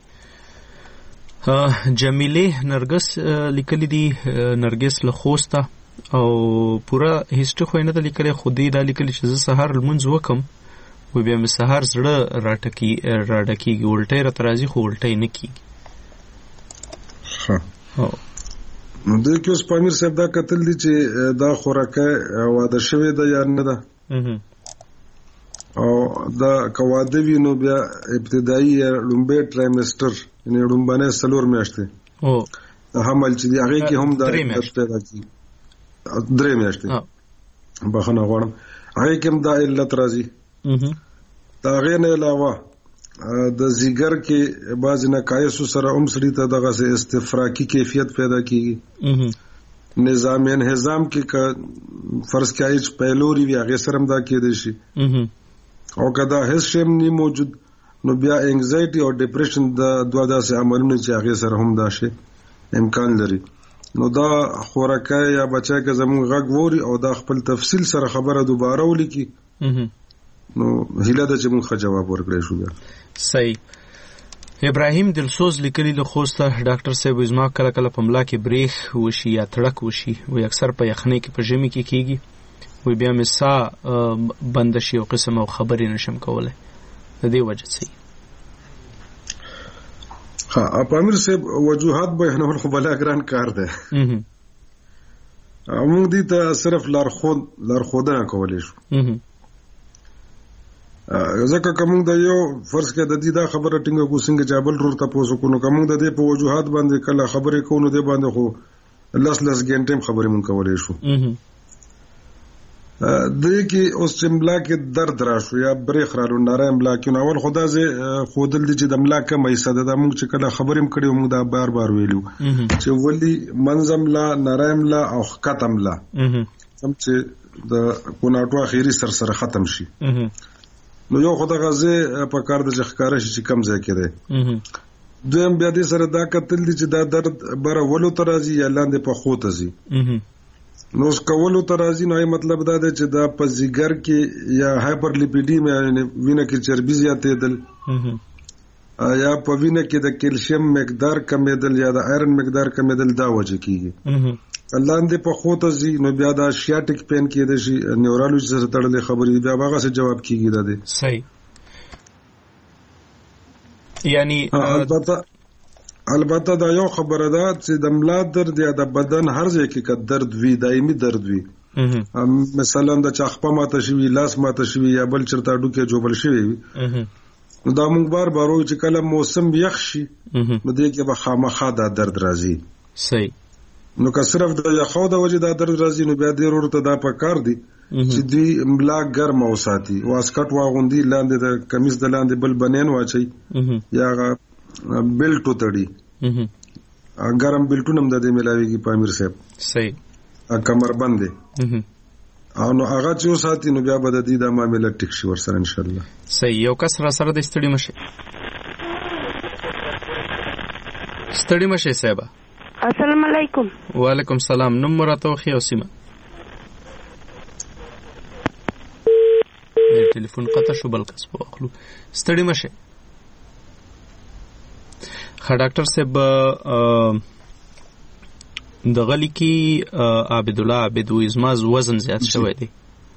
جمیله نرګس لیکلي دي، نرګس له خوسته او پوره هیستوري خو نه ده لیکلې، خو دې دا لیکلي چې زه سهار لمونځ وکم و بیا مې سهار زړه راډکېږي، الټۍ راته راځي خو الټۍ نه کېږي. نو دوی کې اوس پامیر صاحب دا کتل دي چې دا خوراکه واده شوې ده یا نه ده، او دا که واده وي نو بیا ابتدایي یا لومبی ټرایمسټر یعنې لومبنۍ 4 میاشتې حمل چې دي هغې کې هم دا پیدا کېږي، 3 میاشتې بخښنه غواړم، هغې کې هم دا علت راځي. د هغې نه علاوه د ځیګر کې بعضې نقایصو سره هم سړي ته دغسې استفراقي کیفیت پیدا کېږي. نظام انهضام کې که فرض کې ایچ پیلوري وي هغې سره هم دا کېدی شي، او که دا هیڅ شی هم نه موجود نو بیا انگزایټي او ډپریشن د دوه داسې عملونه چې هغې سره هم دا شی امکان لري. نو دا خوراکی یا بچی که زموږ غږ ووري او دا خپل تفصیل سره خبره دوباره ولیکي نو هیله ده چې موږ ښه جواب ورکړی شو. بیا صحیح. ابراهیم دلسوز لیکلي له خوسته، ډاکټر صاحب زما کله کله په ملا کې بریښ وشي یا تړک وشي، وایي اکثر په یخنۍ کې په ژمي کې کېږي، وایي بیا مې ساه بنده شي او قسم او خبرې نشم کولی، د دې وجه څه وي؟ پامیر صاحب وجوهات بیانول خو بلا ګران کار دی، موږ دې ته صرف لارښودنه کولی شو. ځکه که موږ د یو فرض کې د دې دا خبره ټینګه کړو څنګه چې بل ورور تپوس وکړو، که موږ د دې په وجوهات باندې کله خبرې کوو نو دې باندې خو 10 ګنټې هم خبرې موږ کولی شو. دې کې اوس چې ملا کې درد راشو یا بریښ رالو نری ملا کې، اول خو دا ښودل دي چې د ملا کمه حصه ده، دا موږ چې کله خبرې هم کړې موږ دا بار بار ویلو چې ولې منځ ملا، نری ملا او ښکته ملا هم چې د کوناټو اخري سره ختم شي. نو یو خو دغه ځای په کار ده چې ښکاره شي چې کم ځای کې دی. دویم بیا دې سره دا کتل دي چې دا درد بره ولو ته راځي یا لاندې پښو ته ځي. نو اوس که ولو ته راځي نو مطلب دا دی چې دا په ځیګر کې یا هایپرلیپیډیمیا یعنې وینه کې چربي زیاتېدل یا په وینه کې د کیلشیم مقدار کمېدل یا د آیرن مقدار کمېدل دا وجه کېږي. لاندې پښو ته ځي نو بیا دا شیاټک پین کېدی شي، نیورالوجي سره تړلې خبرې بیا هغسې جواب کېږي. دا دی صحیح. یعنی البته دا یو خبره ده چې د ملا درد یا د بدن هر ځای کې که درد وي، دایمي درد وي، مثلا د چا خپه ماته شوي، لاس ماته شوي یا بل چېرته هډوکی جوبل شوی وي، نو دا موږ بار بار وایو چې کله موسم یخ شي نو دې کې به خامخا دا درد راځي. صحیح. نو که صرف د یخو د وجې دا درد راځي نو بیا دې ورور ته دا پکار دي چې دوی ملا ګرمه وساتي، واسکټ واغوندي، لاندې د کمیس د لاندې بل بنین واچوي یا بیلټ وتړي، ګرم بیلټونه هم د دې ملاویږي پامیر صاحب. صحیح. کمربند دی او نو هغه چې وساتي نو بیا به د دې دا معامله ټیک شي ورسره انشاءالله. صحیح. یو کس را سره د ستړي مشي صاحبه. السلام علیکم. وعلیکم السلام. نوم راته وښیه او سیمه. ټلیفون قطع شو، بل کس په واخلو. ستړي مشه. ښه ډاکټر صاحب دغه لیکي عابد الله عابد وایي زما وزن زیات شوی دی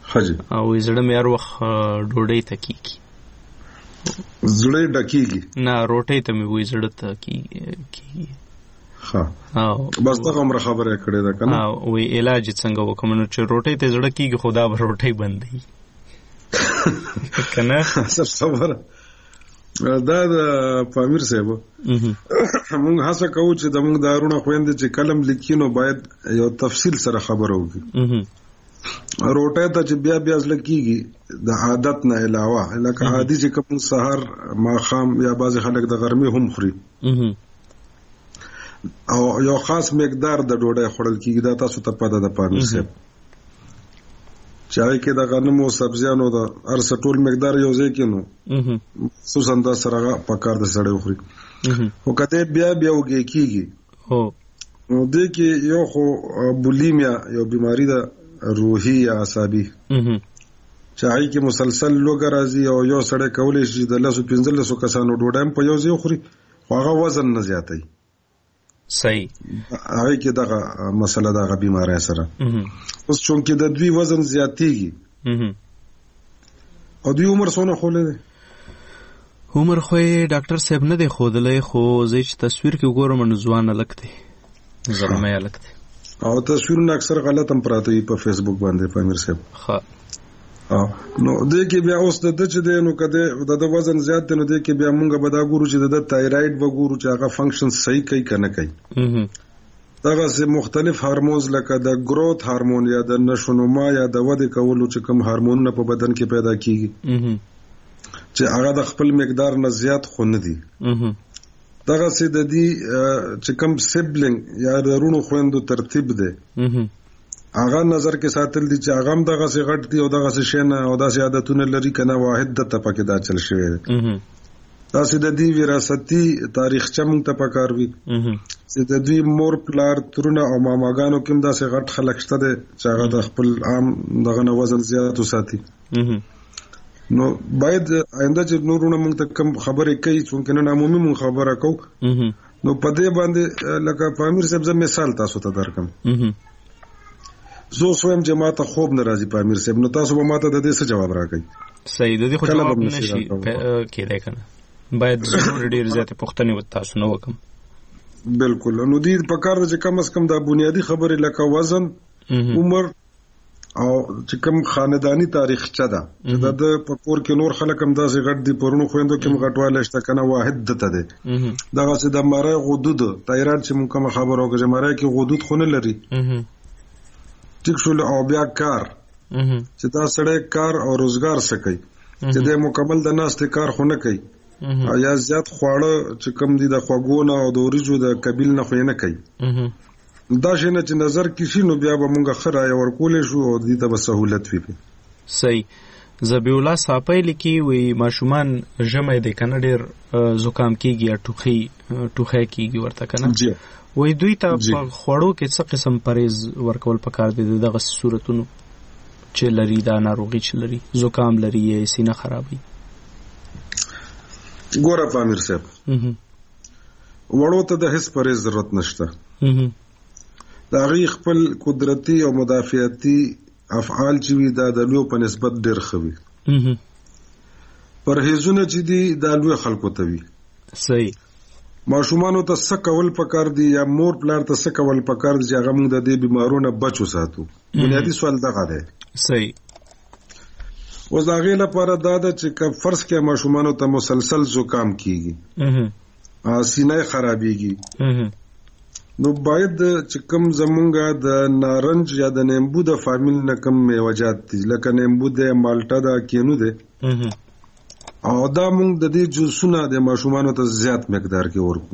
حاجی او زړه مې هر وخت ډوډۍ ته کیږي زړه ډکیږي نه روټۍ ته مې وې زړه ته کیږي ها بس دا کومه خبره کړې ده کنه وې علاج څنګه وکم نو چې روټۍ ته زړه کیږي خدا به روټۍ بندي کنه صبر دا د پامیر صاحب موږ هڅه کوو چې د موږ دارونه خويندې چې کلم لیکینو باید یو تفصیل سره خبره وکړي روټه ته چې بیا لکېږي د عادت نه علاوه لکه عادي چې کوم سحر ماخام یا بعض خلک د غرمې هم خوري او یو خاص مقدار د ډوډۍ خوړل کېږي دا تاسو ته پته ده پامیر صاحب چای کې د غنمو سبزیانو د هر څه ټول مقدار یو ځای کې نو خصوصا دا سره پکار د سړی خوري خو کته بیا وګي کېږي هو نو دې کې یو خو بولیمیا یو بیماری ده روحي یا عصبي چای کې مسلسل لوګ راځي او یو سړی کولای شي د 15 کسانو ډوډۍ په یو ځای خوري هغه وزن نه زیاتوي صحیح هغه کې دغه مسله دغه بیماری سره اوس چونکې د دوی وزن زیاتېږي او دوی عمر څونه خولې ده عمر خو ډاکټر صاحب نه دی خودلې خو زه چې تصویر کې ګورم نو ځوان لګته زلمه لګته او تصویرونه اکثر غلط هم پراته وي په فیسبوک باندې پامیر صاحب ها نو دې کې بیا اوس د چې دی نو کده د وزن زیات دی نو دې کې بیا مونږ به دا ګورو چې د تایراید وګورو چې هغه فنکشن صحیح کوي کنه کوي دغه سه مختلف هورمونز لکه د گروث هورمون یا د نشونما یا د ودې کولو چې کوم هورمونونه په بدن کې پیدا کیږي چې هغه د خپل مقدار نه زیات خو نه دي دغه سه د دې چې کوم سیبلینګ یا درونو خويندو ترتیب دی هغه نظر کې ساتل دي چې هغه هم دغه سه غټ دي او دغه سه شنه او دغه عادتونه لري کنه واحد د تپکه دا چل شوی دا سه د دې وراثتي تاریخ چم ته پکار وي چې د دوی مور پلار ترونه او ماماګانو کوم دا سه غټ خلک شته چې هغه د خپل عام دغه وزن زیات وساتي نو باید آینده چې نورونه موږ ته کم خبرې کوي چې نه عمومي موږ خبره کوو نو په دې باندې لکه پامیر صاحب زه مثال تاسو ته درکم زه سویم چې ماته خوب ناراضي پامیر صاحب نو تاسو به ماته د دې څه جواب راکړئ صحیح د دې خو جواب نشي کېدای کنه باید ضرور ډیر زیات پوښتنې و تاسو نو وکم بالکل نو دې په کار د کم از کم د بنیادی خبرې لکه وزن عمر او چې کوم خاندانی تاریخ چا ده د په کور کې نور خلک هم داسې غټ دي پرونو خويندو کې غټواله شته کنه واحد دته ده دغه څه د مړی غدود تایراید چې موږ کوم خبرو کې مړی کې غدود خونه لري ټیک شول او بیا کار چې دا سړی کار او روزګار سکی چې د مکمل د ناست کار خونه کوي یا زیات خواړه چې کم دي د خواګونه او د اوریجو د قبیل نه خو نه کوي دا شنه چې نظر کشي نو بیا به مونږ خرای ورکولې شو او دې ته به سہولت وي صحیح زبی الله صاحب لیکي وي ماشومان جمع دي کنه ډیر زکام کیږي ټوخه کیږي ورته کنه وای دوی ته خوړو کې څه قسم پرهیز ورکول پکار دي دغه صورتونو چې لري دا ناروغي چې لري زکام لري یا سینه خرابي ګوره پامیر صاحب وړو ته د هیڅ پرهیز ضرورت نشته دا غي خپل قدرتي او مدافعتي افعال چې وي دا د لوی په نسبت ډېر خوي پرهیزونه چې دي د لوی خلکو ته وي صحیح ماشومانو ته څه کول پکار دي یا مور پلار ته څه کول پکار دي چې هغه موږ د دې بیمارونو بچو ساتو بنیادی سوال دغه دی صحیح اوس دا غي لپاره دا چې فرض کې ماشومانو ته مسلسل زکام کیږي سینه خرابېږي نو باید چې کوم زمونږه د نارنج یا د نیمبو د فامیل نه کوم میوجات دي لکه نیمبو د مالټا دا کینو دي او دا مونږ د دې جوسونه د ماشومانو ته زیات مقدار کې ورکو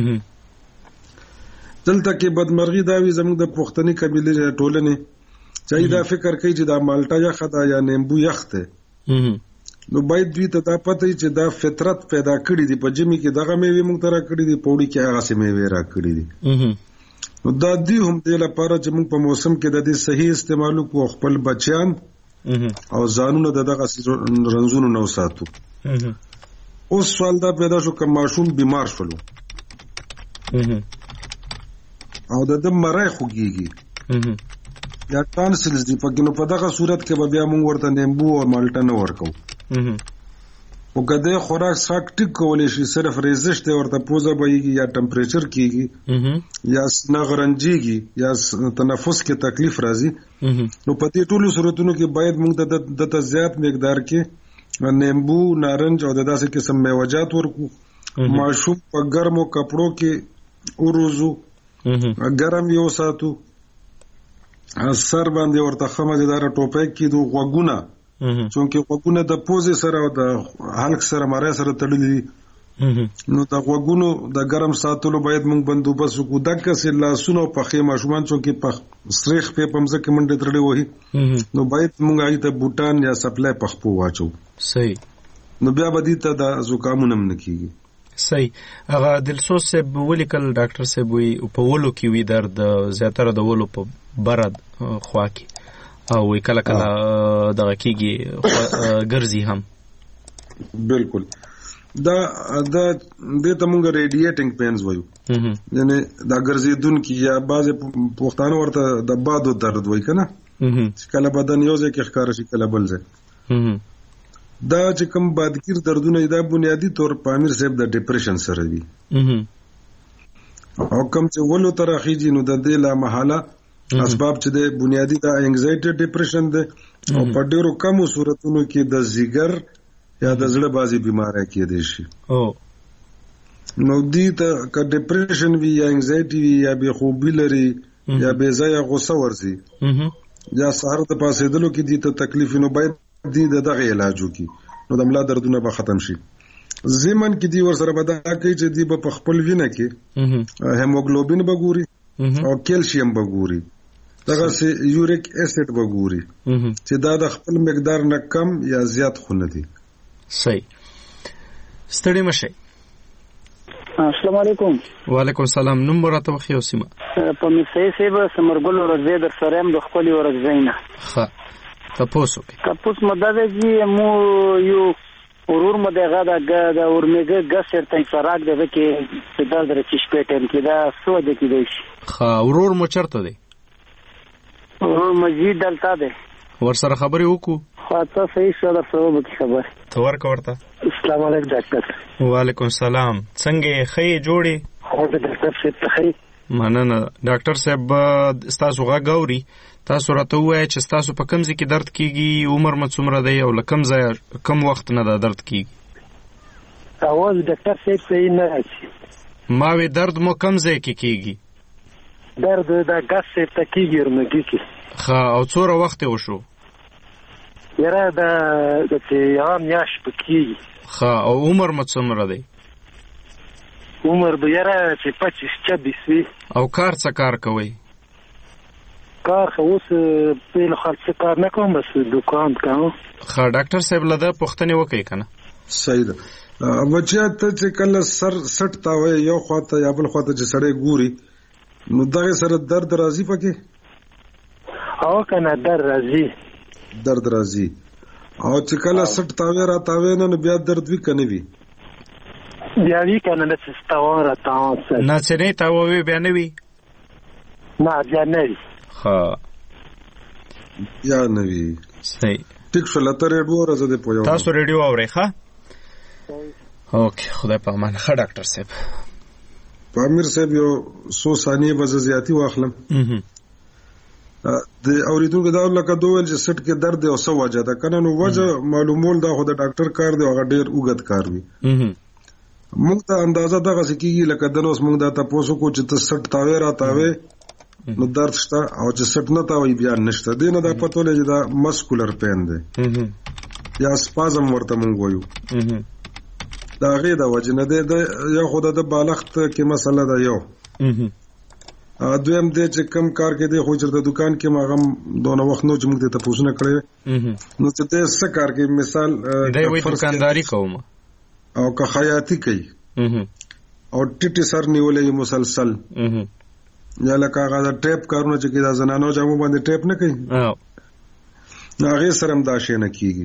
دلته کې بدمرغي دا وي زموږ د پښتني قبيله ټولنه چې دا فکر کوي چې دا مالټا یا خدا یا نیمبو یخته نو باید دوی ته دا پته چې دا فطرت پیدا کړی دی په جمی کې دغه میوه موږ ترا کړی دی پوړی کې هغه سه میوه را کړی دی نو دا دی هم د لپاره چې موږ په موسم کې د دې صحیح استعمالو کو خپل بچیان او ځانونه دغه رنزونو نو ساتو اوس سوال دا پیدا شو کوم ماشوم بیمار شول او د مړای خوږیږي یا ټانسلز دي پکې، نو په دغه صورت کې به بیا موږ ورته نیمبو او مالټه نه ورکو. او که د خوراک څښاک ټیک کولی شي، صرف ریزش دی ورته پوزه بهیږي یا ټمپریچر کېږي یا سینه غرنجېږي یا تنفس کې تکلیف راځي، نو په دې ټولو صورتونو کې باید موږ دته زیات مقدار کې نیمبو، نارنج او داسې قسم میوجات ورکو. ماشوم په ګرمو کپړو کې وروزو، ګرم یو ساتو، سر باندې ورته ښه مزېداره ټوپۍ کېدو. غوږونه چونکې غوږونه د پوزې سره او د حلق سره مرۍ سره تړلي دي، نو د غوږونو د ګرم ساتلو باید موږ بندوبست وکړو. دقسې لاسونه او پښې ماشومان چونکې په سریخ پې په مځکې منډې تړلې وهي، نو باید موږ هغې ته بوټان یا سپلی په خپو واچو. صحیح. نو بیا به دې ته د زکامونه هم نه کېږي. صحیح. هغه دلسوز صاحب ولیکل ډاکټر صاحب وي په ولو کې وي درد، زیاتره د ولو په بره خوا کې، او کله کله دغه کېږي ګرځي هم. بالکل. دا دې ته موږ ریډیټینګ پینز وایو، یعنی دا ګرځېدونکي یا بعضې پښتانه ورته د بادو درد وایي که نه، چې کله بدن یو ځای کې ښکاره شي کله بل ځای. دا چې کوم بادګیر دردونه دا بنیادی طور په امیر صاحب د ډیپریشن سره دي، او کوم چې ولو ته راخیږي نو د دې لا محاله اسباب چې د بنیادی د انګزایټي ډیپریشن ده، او په ډیرو کمو صورتونو کې د ځیګر یا د زړه بازي بیماری کېدای شي. نو دې ته که ډیپریشن وي یا انګزایټي وي یا بې خوبي لري یا بې ځایه غوسه ورځي یا سهار د پاسېدلو کې دې ته تکلیف، نو باید دې دغه علاج وکړي، نو د ملا دردونه به ختم شي. ضمن کې دې ورسره به دا کوي چې دې به په خپل وینه کې هیموګلوبین به ګوري او کیلشیم به ګوري، دغسې یوریک اسید به ګوري چې دا د خپل مقدار نه کم یا زیات خو نه دي. صحیح. ستړي مشئ. السلام علیکم. وعلیکم السلام. نوم راته وخی او سیمه. په مصری صاحب سمرګل ورځې در سره هم د خپل ورځې نه. ښه. تاسو مدد جی مو یو ورور مدغه د ورمګه ګسر ته فرق ده کې د در چش پټم کې دا سو ده کې دی. ښه. ورور مو چرته دی؟ ورور مزید دلته ده. ور سره خبرې وکړو. خاطر صحیح سره سره به خبر. تو ورک ورته. السلام علیکم ډاکټر. وعلیکم السلام. څنګه خې جوړې؟ خو د ډاکټر صاحب ته خې. مننه. ډاکټر صاحب تاسو غاوري، تاسو راته وایي چې تاسو په کوم ځای کې درد کیږي، عمر مو څومره دی او لکم ځای کم وخت نه دا درد کیږي؟ اواز ډاکټر صاحب صحیح نه راځي. ما وی درد مو کم ځای کې کیږي؟ درد دا ګس صاحب ته کیږي ورمګي کې. ښه. او څوره وخت وشو؟ یاره دا چې عام یاش پکې. ښه. او عمر مو څومره دی؟ عمر به یاره چې 25-26 وي. او کار څه کار کوئ؟ کار خو اوس په خالص کار نه کوم، بس دکان کوم. ښه. ډاکټر صاحب لده پوښتنې وکړئ کنه. صحیح ده. بچیا ته چې کله سر سټ تاوي یو خواته یا بل خواته چې سړی ګوري نو دغه سره درد راځي پکې؟ او کنه درد راځي. او چې کله سټ تاوي را تاوي نه بیا درد وی کنه وی؟ بیا وی کنه نه چې تاوي را تاوي نه چې نه تاوي بیا نه وی؟ نه بیا نه وی. ښه. یا نه وی. صحیح. ټیک شو. لته ریډیو راځه دې پوهیږم. تاسو ریډیو اورئ؟ ښه. اوکې. خدای په امان. ښه ډاکټر صاحب. په امیر صاحب یو 100 ثانیې به زه زیاتي واخلم. د اوریدونکو دا لکه دوه چې سټ کې درد او څه وجه ده کنه، نو وجه معلومول دا خو د ډاکټر کار دی، هغه ډیر اوږد کار وي. موږ ته اندازه دغه کېږي لکه د اوس موږ دا تاسو کو چې ته سټ تاوي را تاوي نو درد شته، او چې سټ نه تاوي بیا نشته. دې نه دا پته لګي دا مسکولر پین دی یا سپازم ورته موږ وایو. دا غي دا وجه نه دی یو خو د بالښت کې مسله ده. یو دویم دی چې کم کار کې دی خو چې د دکان کې ماغم دونه وخت نو چې موږ ته تاسو نه کړی نو چې د څه کار کې مثال دی وي دکانداري کوم او که خیاطي کوي او ټټي سر نیولې مسلسل یا لکه هغه ټیپ کارونه چې دا زنانو جامو باندې ټیپ نه کوي نو هغه سره هم دا شي نه کیږي.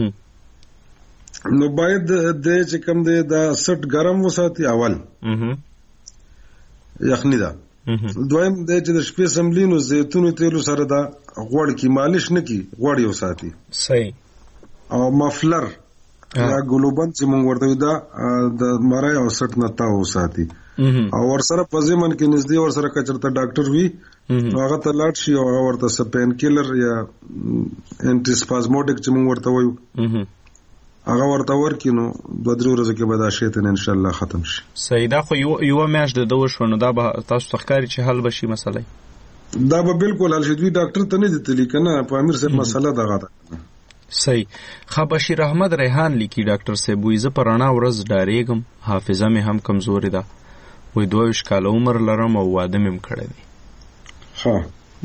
نو باید د چې کم دی دا سټ ګرم وساتي اول یخنی دا دویم د چې د شپې سملینو زیتونو تیلو سره دا غوړ کی مالش نه کی غوړ یو ساتي صحیح او مفلر یا ګلوبن چې مونږ ورته دا د مرای او سټ نه تاو ساتي او ورسره په ځمن کې نږدې ورسره کچرته ډاکټر وی هغه ته لاړ شي او هغه ورته سپین کیلر یا انټي سپازموټیک چې مونږ ورته وایو هغه ورته ورکینو 2-3 ورځې کې به دا شی ته ان شاء الله ختم شي. صحیح. دا خو یو میاشت د دوه شو نو دا به تاسو تخکاری چې حل بشي مسله دا به بالکل حل شي. دوی ډاکټر ته نه دي تلی کنه په امیر صاحب مسله دغه ده. صحیح. خبشیر احمد ریحان لیکي ډاکټر صاحب وی زه پرانا ورځ ډاریږم حافظه مې هم کمزوري ده وی 22 کال عمر لرم او واده مې کړی دی. ها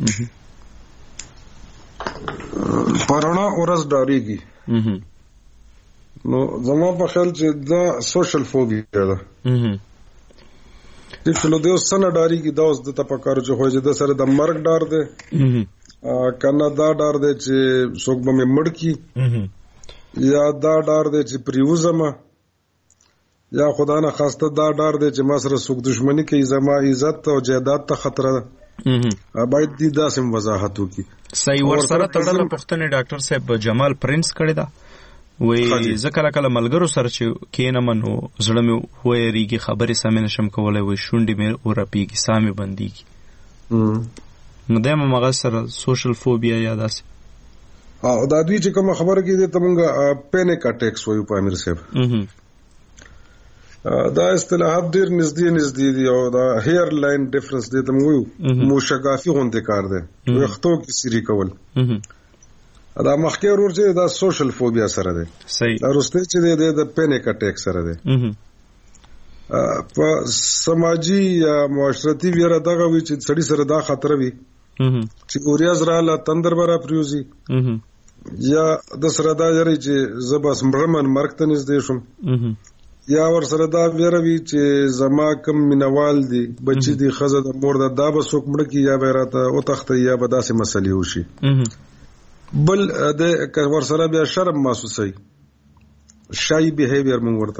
پرانا ورځ ډاریږي نو زما په خیال چې دا سوشل فوبیا ده. چې نو دیو سره ډاری کی دا اوس د تپکار چې هوځي د سره د مرګ ډار ده کنه دا ډار ده چې څوک به مې مړ کی یا دا ډار ده چې پریوزما یا خدا نه خواسته دا ډار ده چې ما سره څوک دښمنی کوي زما عزت او جیدات ته خطر ده. باید دې داسم وضاحت وکي. صحیح. ور سره تړل پښتنې ډاکټر صاحب جمال پرنس کړی دا وی زکه کله ملګرو سره چې کینم نو زړه مې وېریږي خبرې سم نشم کولای وي شونډې مې ورپیږي سامي بنديږي نو دمه مغه سره سوشل فوبیا یا داسې او دا دوی چې کوم خبره کې ته مونږه پینیک اٹیکس وایو په امیر صاحب دا اصطلاحات ډیر نږدې دي او دا هیر لاین ډیفرنس دي ته مونږ موشګافي غونډه کار ده وختو کې سری کول دا مخکې ورور چې دا سوشل فوبیا سره ده. صحیح. دا رسته چې د پینیک اٹیک سره ده په سماجی یا معاشرتي ویره دغه وی چې سړی سره دا خطر وي چې اوریاز را لا تندر برا پریوزي یا د سره دا یری چې زباس مرمن مرګ ته نږدې شم یا ور سره دا ویره وی چې زما کم مینوال دي بچی دي خزه د مور د دا بسوک مړ کی یا بیراته او تخته یا به داسې مسلې وشي. بل د ور سره بیا شرم محسوسي شای بیهیویر مونږ ورته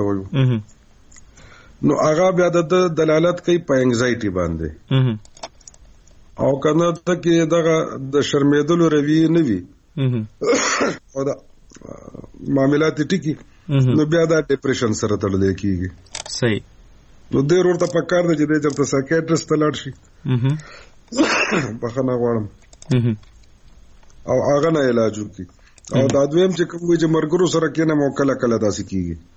وایو نو هغه بیا د دلالت کوي په انگزایټي باندې او کنه ته کې دغه د شرمېدلو رویه نه وي او دا معاملات ټیکی نو بیا دا ډیپریشن سره تړل کېږي. صحیح. نو ډېر ورته پکار دی چې د چرته سایکیاټریست ته لاړ شي بخښنه غواړم او هغه نه علاج وکړي او دا دویم چې کوم چې مرګرو سره کېنه مو کله کله داسې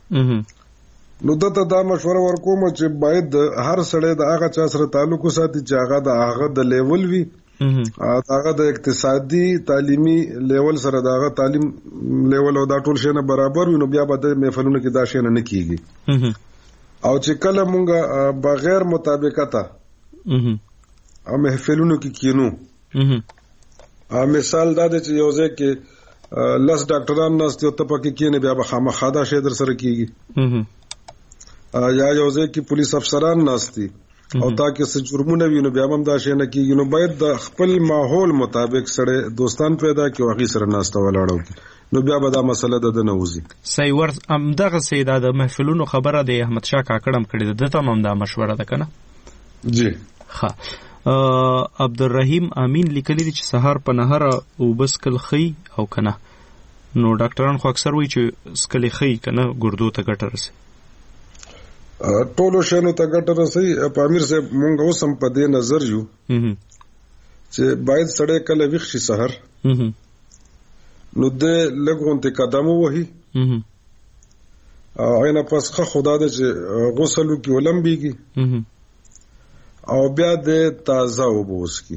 کیږي نو دته دا مشوره ورکوم چې باید هر سړی د هغه چا سره تعلق وساتي چې هغه د لیول وي هغه د اقتصادي تعلیمي لیول سره د هغه تعلیم لیول او دا ټول شی نه برابر وي نو بیا به د محفلونو کې دا شی نه کیږي او چې کله مونږه بغیر مطابقته او محفلونو کې کینو مثال دا چې یو ځای کې لس ډاکټران ناست یو ته پکې کېنه بیا به خامخا دا شی در سره کیږي یا یو ځای کې پولیس افسران ناست دي او تاکي څه جرمونه وي نو بیا هم دا شی نه کیږي نو باید د خپل ماحول مطابق سره دوستان پیدا کړي او هغه سره ناست ولاړو نو بیا به دا مسله د نه وځي. صحیح. ور دغه سیدا د محفلونو خبره د احمد شاه کاکړم کړی د تمام دا مشوره ده کنه جی. ها عبدالرحیم امین لیکلی دی چې سهار په نهر او بس کل خی او کنه نو ډاکټران خو اکثر وایي چې سکلی خی کنه ګردو ته ګټه رسي ټولو شنو ته ګټه رسي. په امیر صاحب مونږ اوس هم په دې نظر یو چې باید سړی کله ویښ شي سهار نو د لګونته قدم وهي او اینا پس خدا دې چې غسل وکي ولمبيږي او بیا د تازه وبوس کی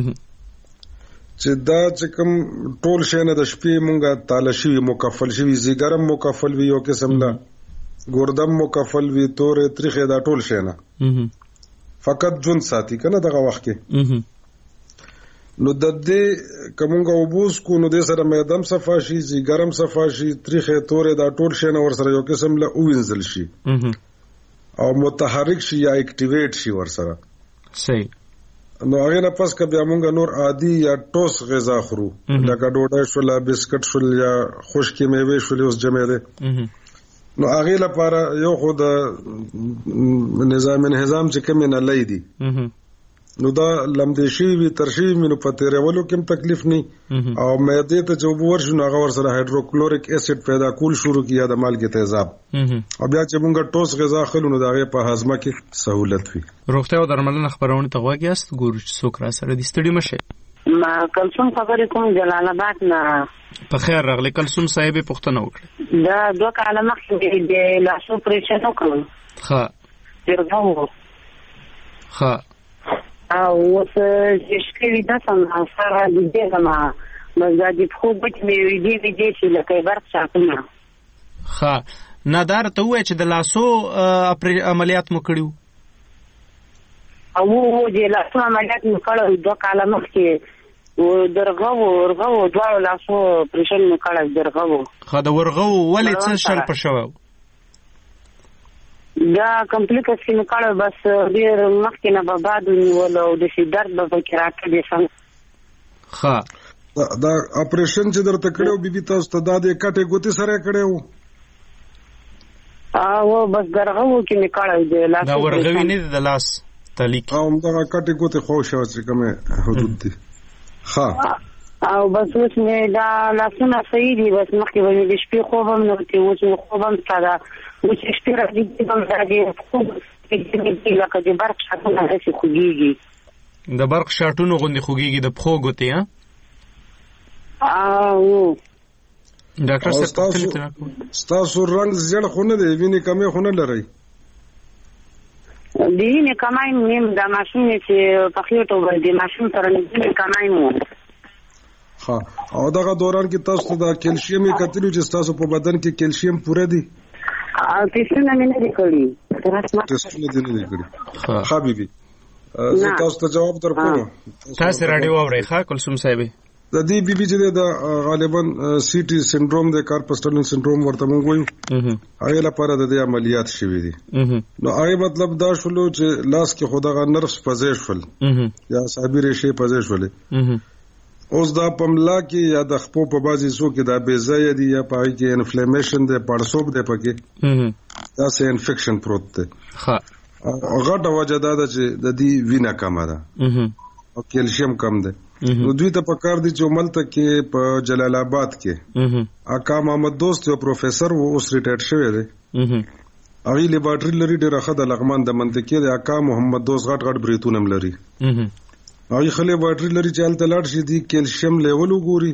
چې دا چې کوم ټول شی نه د شپې مونږه تالشي مکفل شي زیګرم مکفل وي او قسم لا ګردم مکفل وي تورې تریخه دا ټول شی نه فقط جون ساتي کنه دغه وخت کې نو د دې کومګه وبوس کو نو د سره میدم صفا شي زیګرم صفا شي تریخه تورې دا ټول شی نه ور سره یو قسم لا وینځل شي او متحرک شي یا اکټیویټ شي ور سره. صحیح. نو هغه نه پس که بیا مونږ نور عادي یا ټوس غذا خورو لکه ډوډۍ شول بسکټ شول یا خشکې میوه شول اوس جمع ده نو هغه لپاره یو خو د نظام چې کوم نه لای دي نو دا لمدې شي وي ترشي نو په تیرولو کې تکلیف نه او معدې ته چې ورشي نو هغه ور سره هایدروکلوریک اسید پیدا کول شروع کیه د مالګې تیزاب او بیا چې موږ ټوس غذا خلو نو دغه په هضمه کې سہولت وي. روغتیا او درملنه خبرونه ته غواګیاست ګورو چې څوک را سره دي ستړي مشه. ما کلسوم خبرې کوم جلال آباد نه. په خیر راغلی کلسوم صاحب پوښتنه وکړه. دا 2 کاله مخکې د لاس اپریشن وکړم. ښه. ورغو. ښه. او اوس شکلی دا څنګه سره دې زما مزاج خو بچ مې دې چې لکه برق شاتنه. ښه نادر ته وای چې د لاسو عملیات مو کړیو. او دې لاسو عملیات مو کړو 2 کاله مخکې و درغو دوه لاسو پرېشن مو کړو درغو. ښه د ورغو ولې څه شل په شو؟ دا کمپلیکس کې مو کړو بس ډېر مخکې نه به بعد ونیول او د شي درد به پکې راکړی سم. ښه دا اپریشن چې درته کړو بیبي تاسو ته دا د کټې ګوتې سره کړو؟ او بس درغو کې مې کړو د لاس. دا ورغوي نه د لاس تلیک او دا کټې ګوتې خو شو چې کومه حدود دي. ښه او بس اوس مې دا لاسونه صحیح دي بس مخکې به مې د شپې خوب هم نه ورتې اوس مې خوب هم ستا ده اوس چې شپې راځي هم راځي خوب لکه د برق شاټونه هسې خوږېږي. د برق شاټونو غوندې خوږېږي د پښو ګوتې ها؟ او ډاکټر صاحب ستاسو رنګ زیړ خو نه دی وینې کمې خو نه لرئ؟ د وینې کمای مو د ماشوم چې په خېټو باندې ماشوم سره نږدې کمای مو. ښه او دغه دوران کې تاسو ته د کیلشیم یې کتلو چې تاسو په بدن کې کیلشیم پوره دي؟ ټیسټونه مې نه دي کړي. ټیسټونه دې نه دي کړي. ښه بیبي زه تاسو ته جواب درکوم. تاسو راډیو اورئ ښه کلسوم صاحب؟ د دې بیبي چې د غالبا سی ټي سنډروم د کارپسټل سنډروم ورته موږ وایو هغه لپاره د دې عملیات شوي دي. نو هغه مطلب دا شولو چې لاس کې خدغه نرفز پځې شول یا اعصابي ریشې پځې شولې. اوس دا پملا کې یا د خپو په بازي سو کې دا بیزای دي یا پای کې انفلیمیشن ده پړسوب ده پکې دا سه انفیکشن پروت ده. ښه غټه وجه دا ده چې د دې وینه کمه ده او کیلشیم کم ده. نو دوی ته پکار دي چې عملته کې په جلال آباد کې آقا محمد دوست یو پروفیسور و اوس ریټایرډ شوی دی. هغه لیبارټری لري ډېر ښه د لغمان د منطقې د آقا محمد دوست غټ بریتونه هم لري. هغه خلې بټري لري چې هلته لاړ شي دي کیلشیم لیول وګوري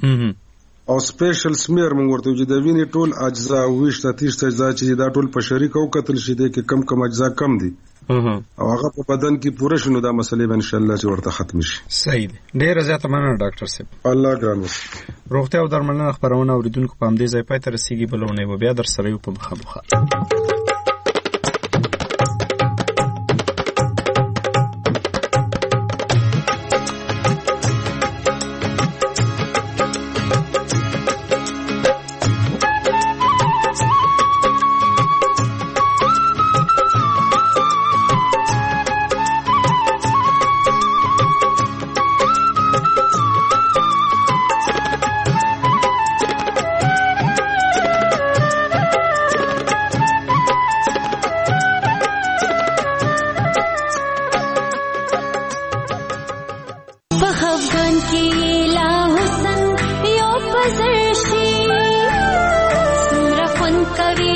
او سپیشل سمیر موږ ورته چې د وینې ټول اجزا 20-30 اجزا چې دا ټول په شریک او کتل شي دي کې کم اجزا کم دي او هغه په بدن کې پوره شنو دا مسلې به ان شاء الله چې ورته ختم شي. صحیح دی. ډېر زیات مننه ډاکټر صاحب. الله ګران وکړي. روغتیا او درملنه خبرونه اوریدونکو په همدې ځای پای ته رسیږي بلونه و بیا در سره یو په مخه. कवि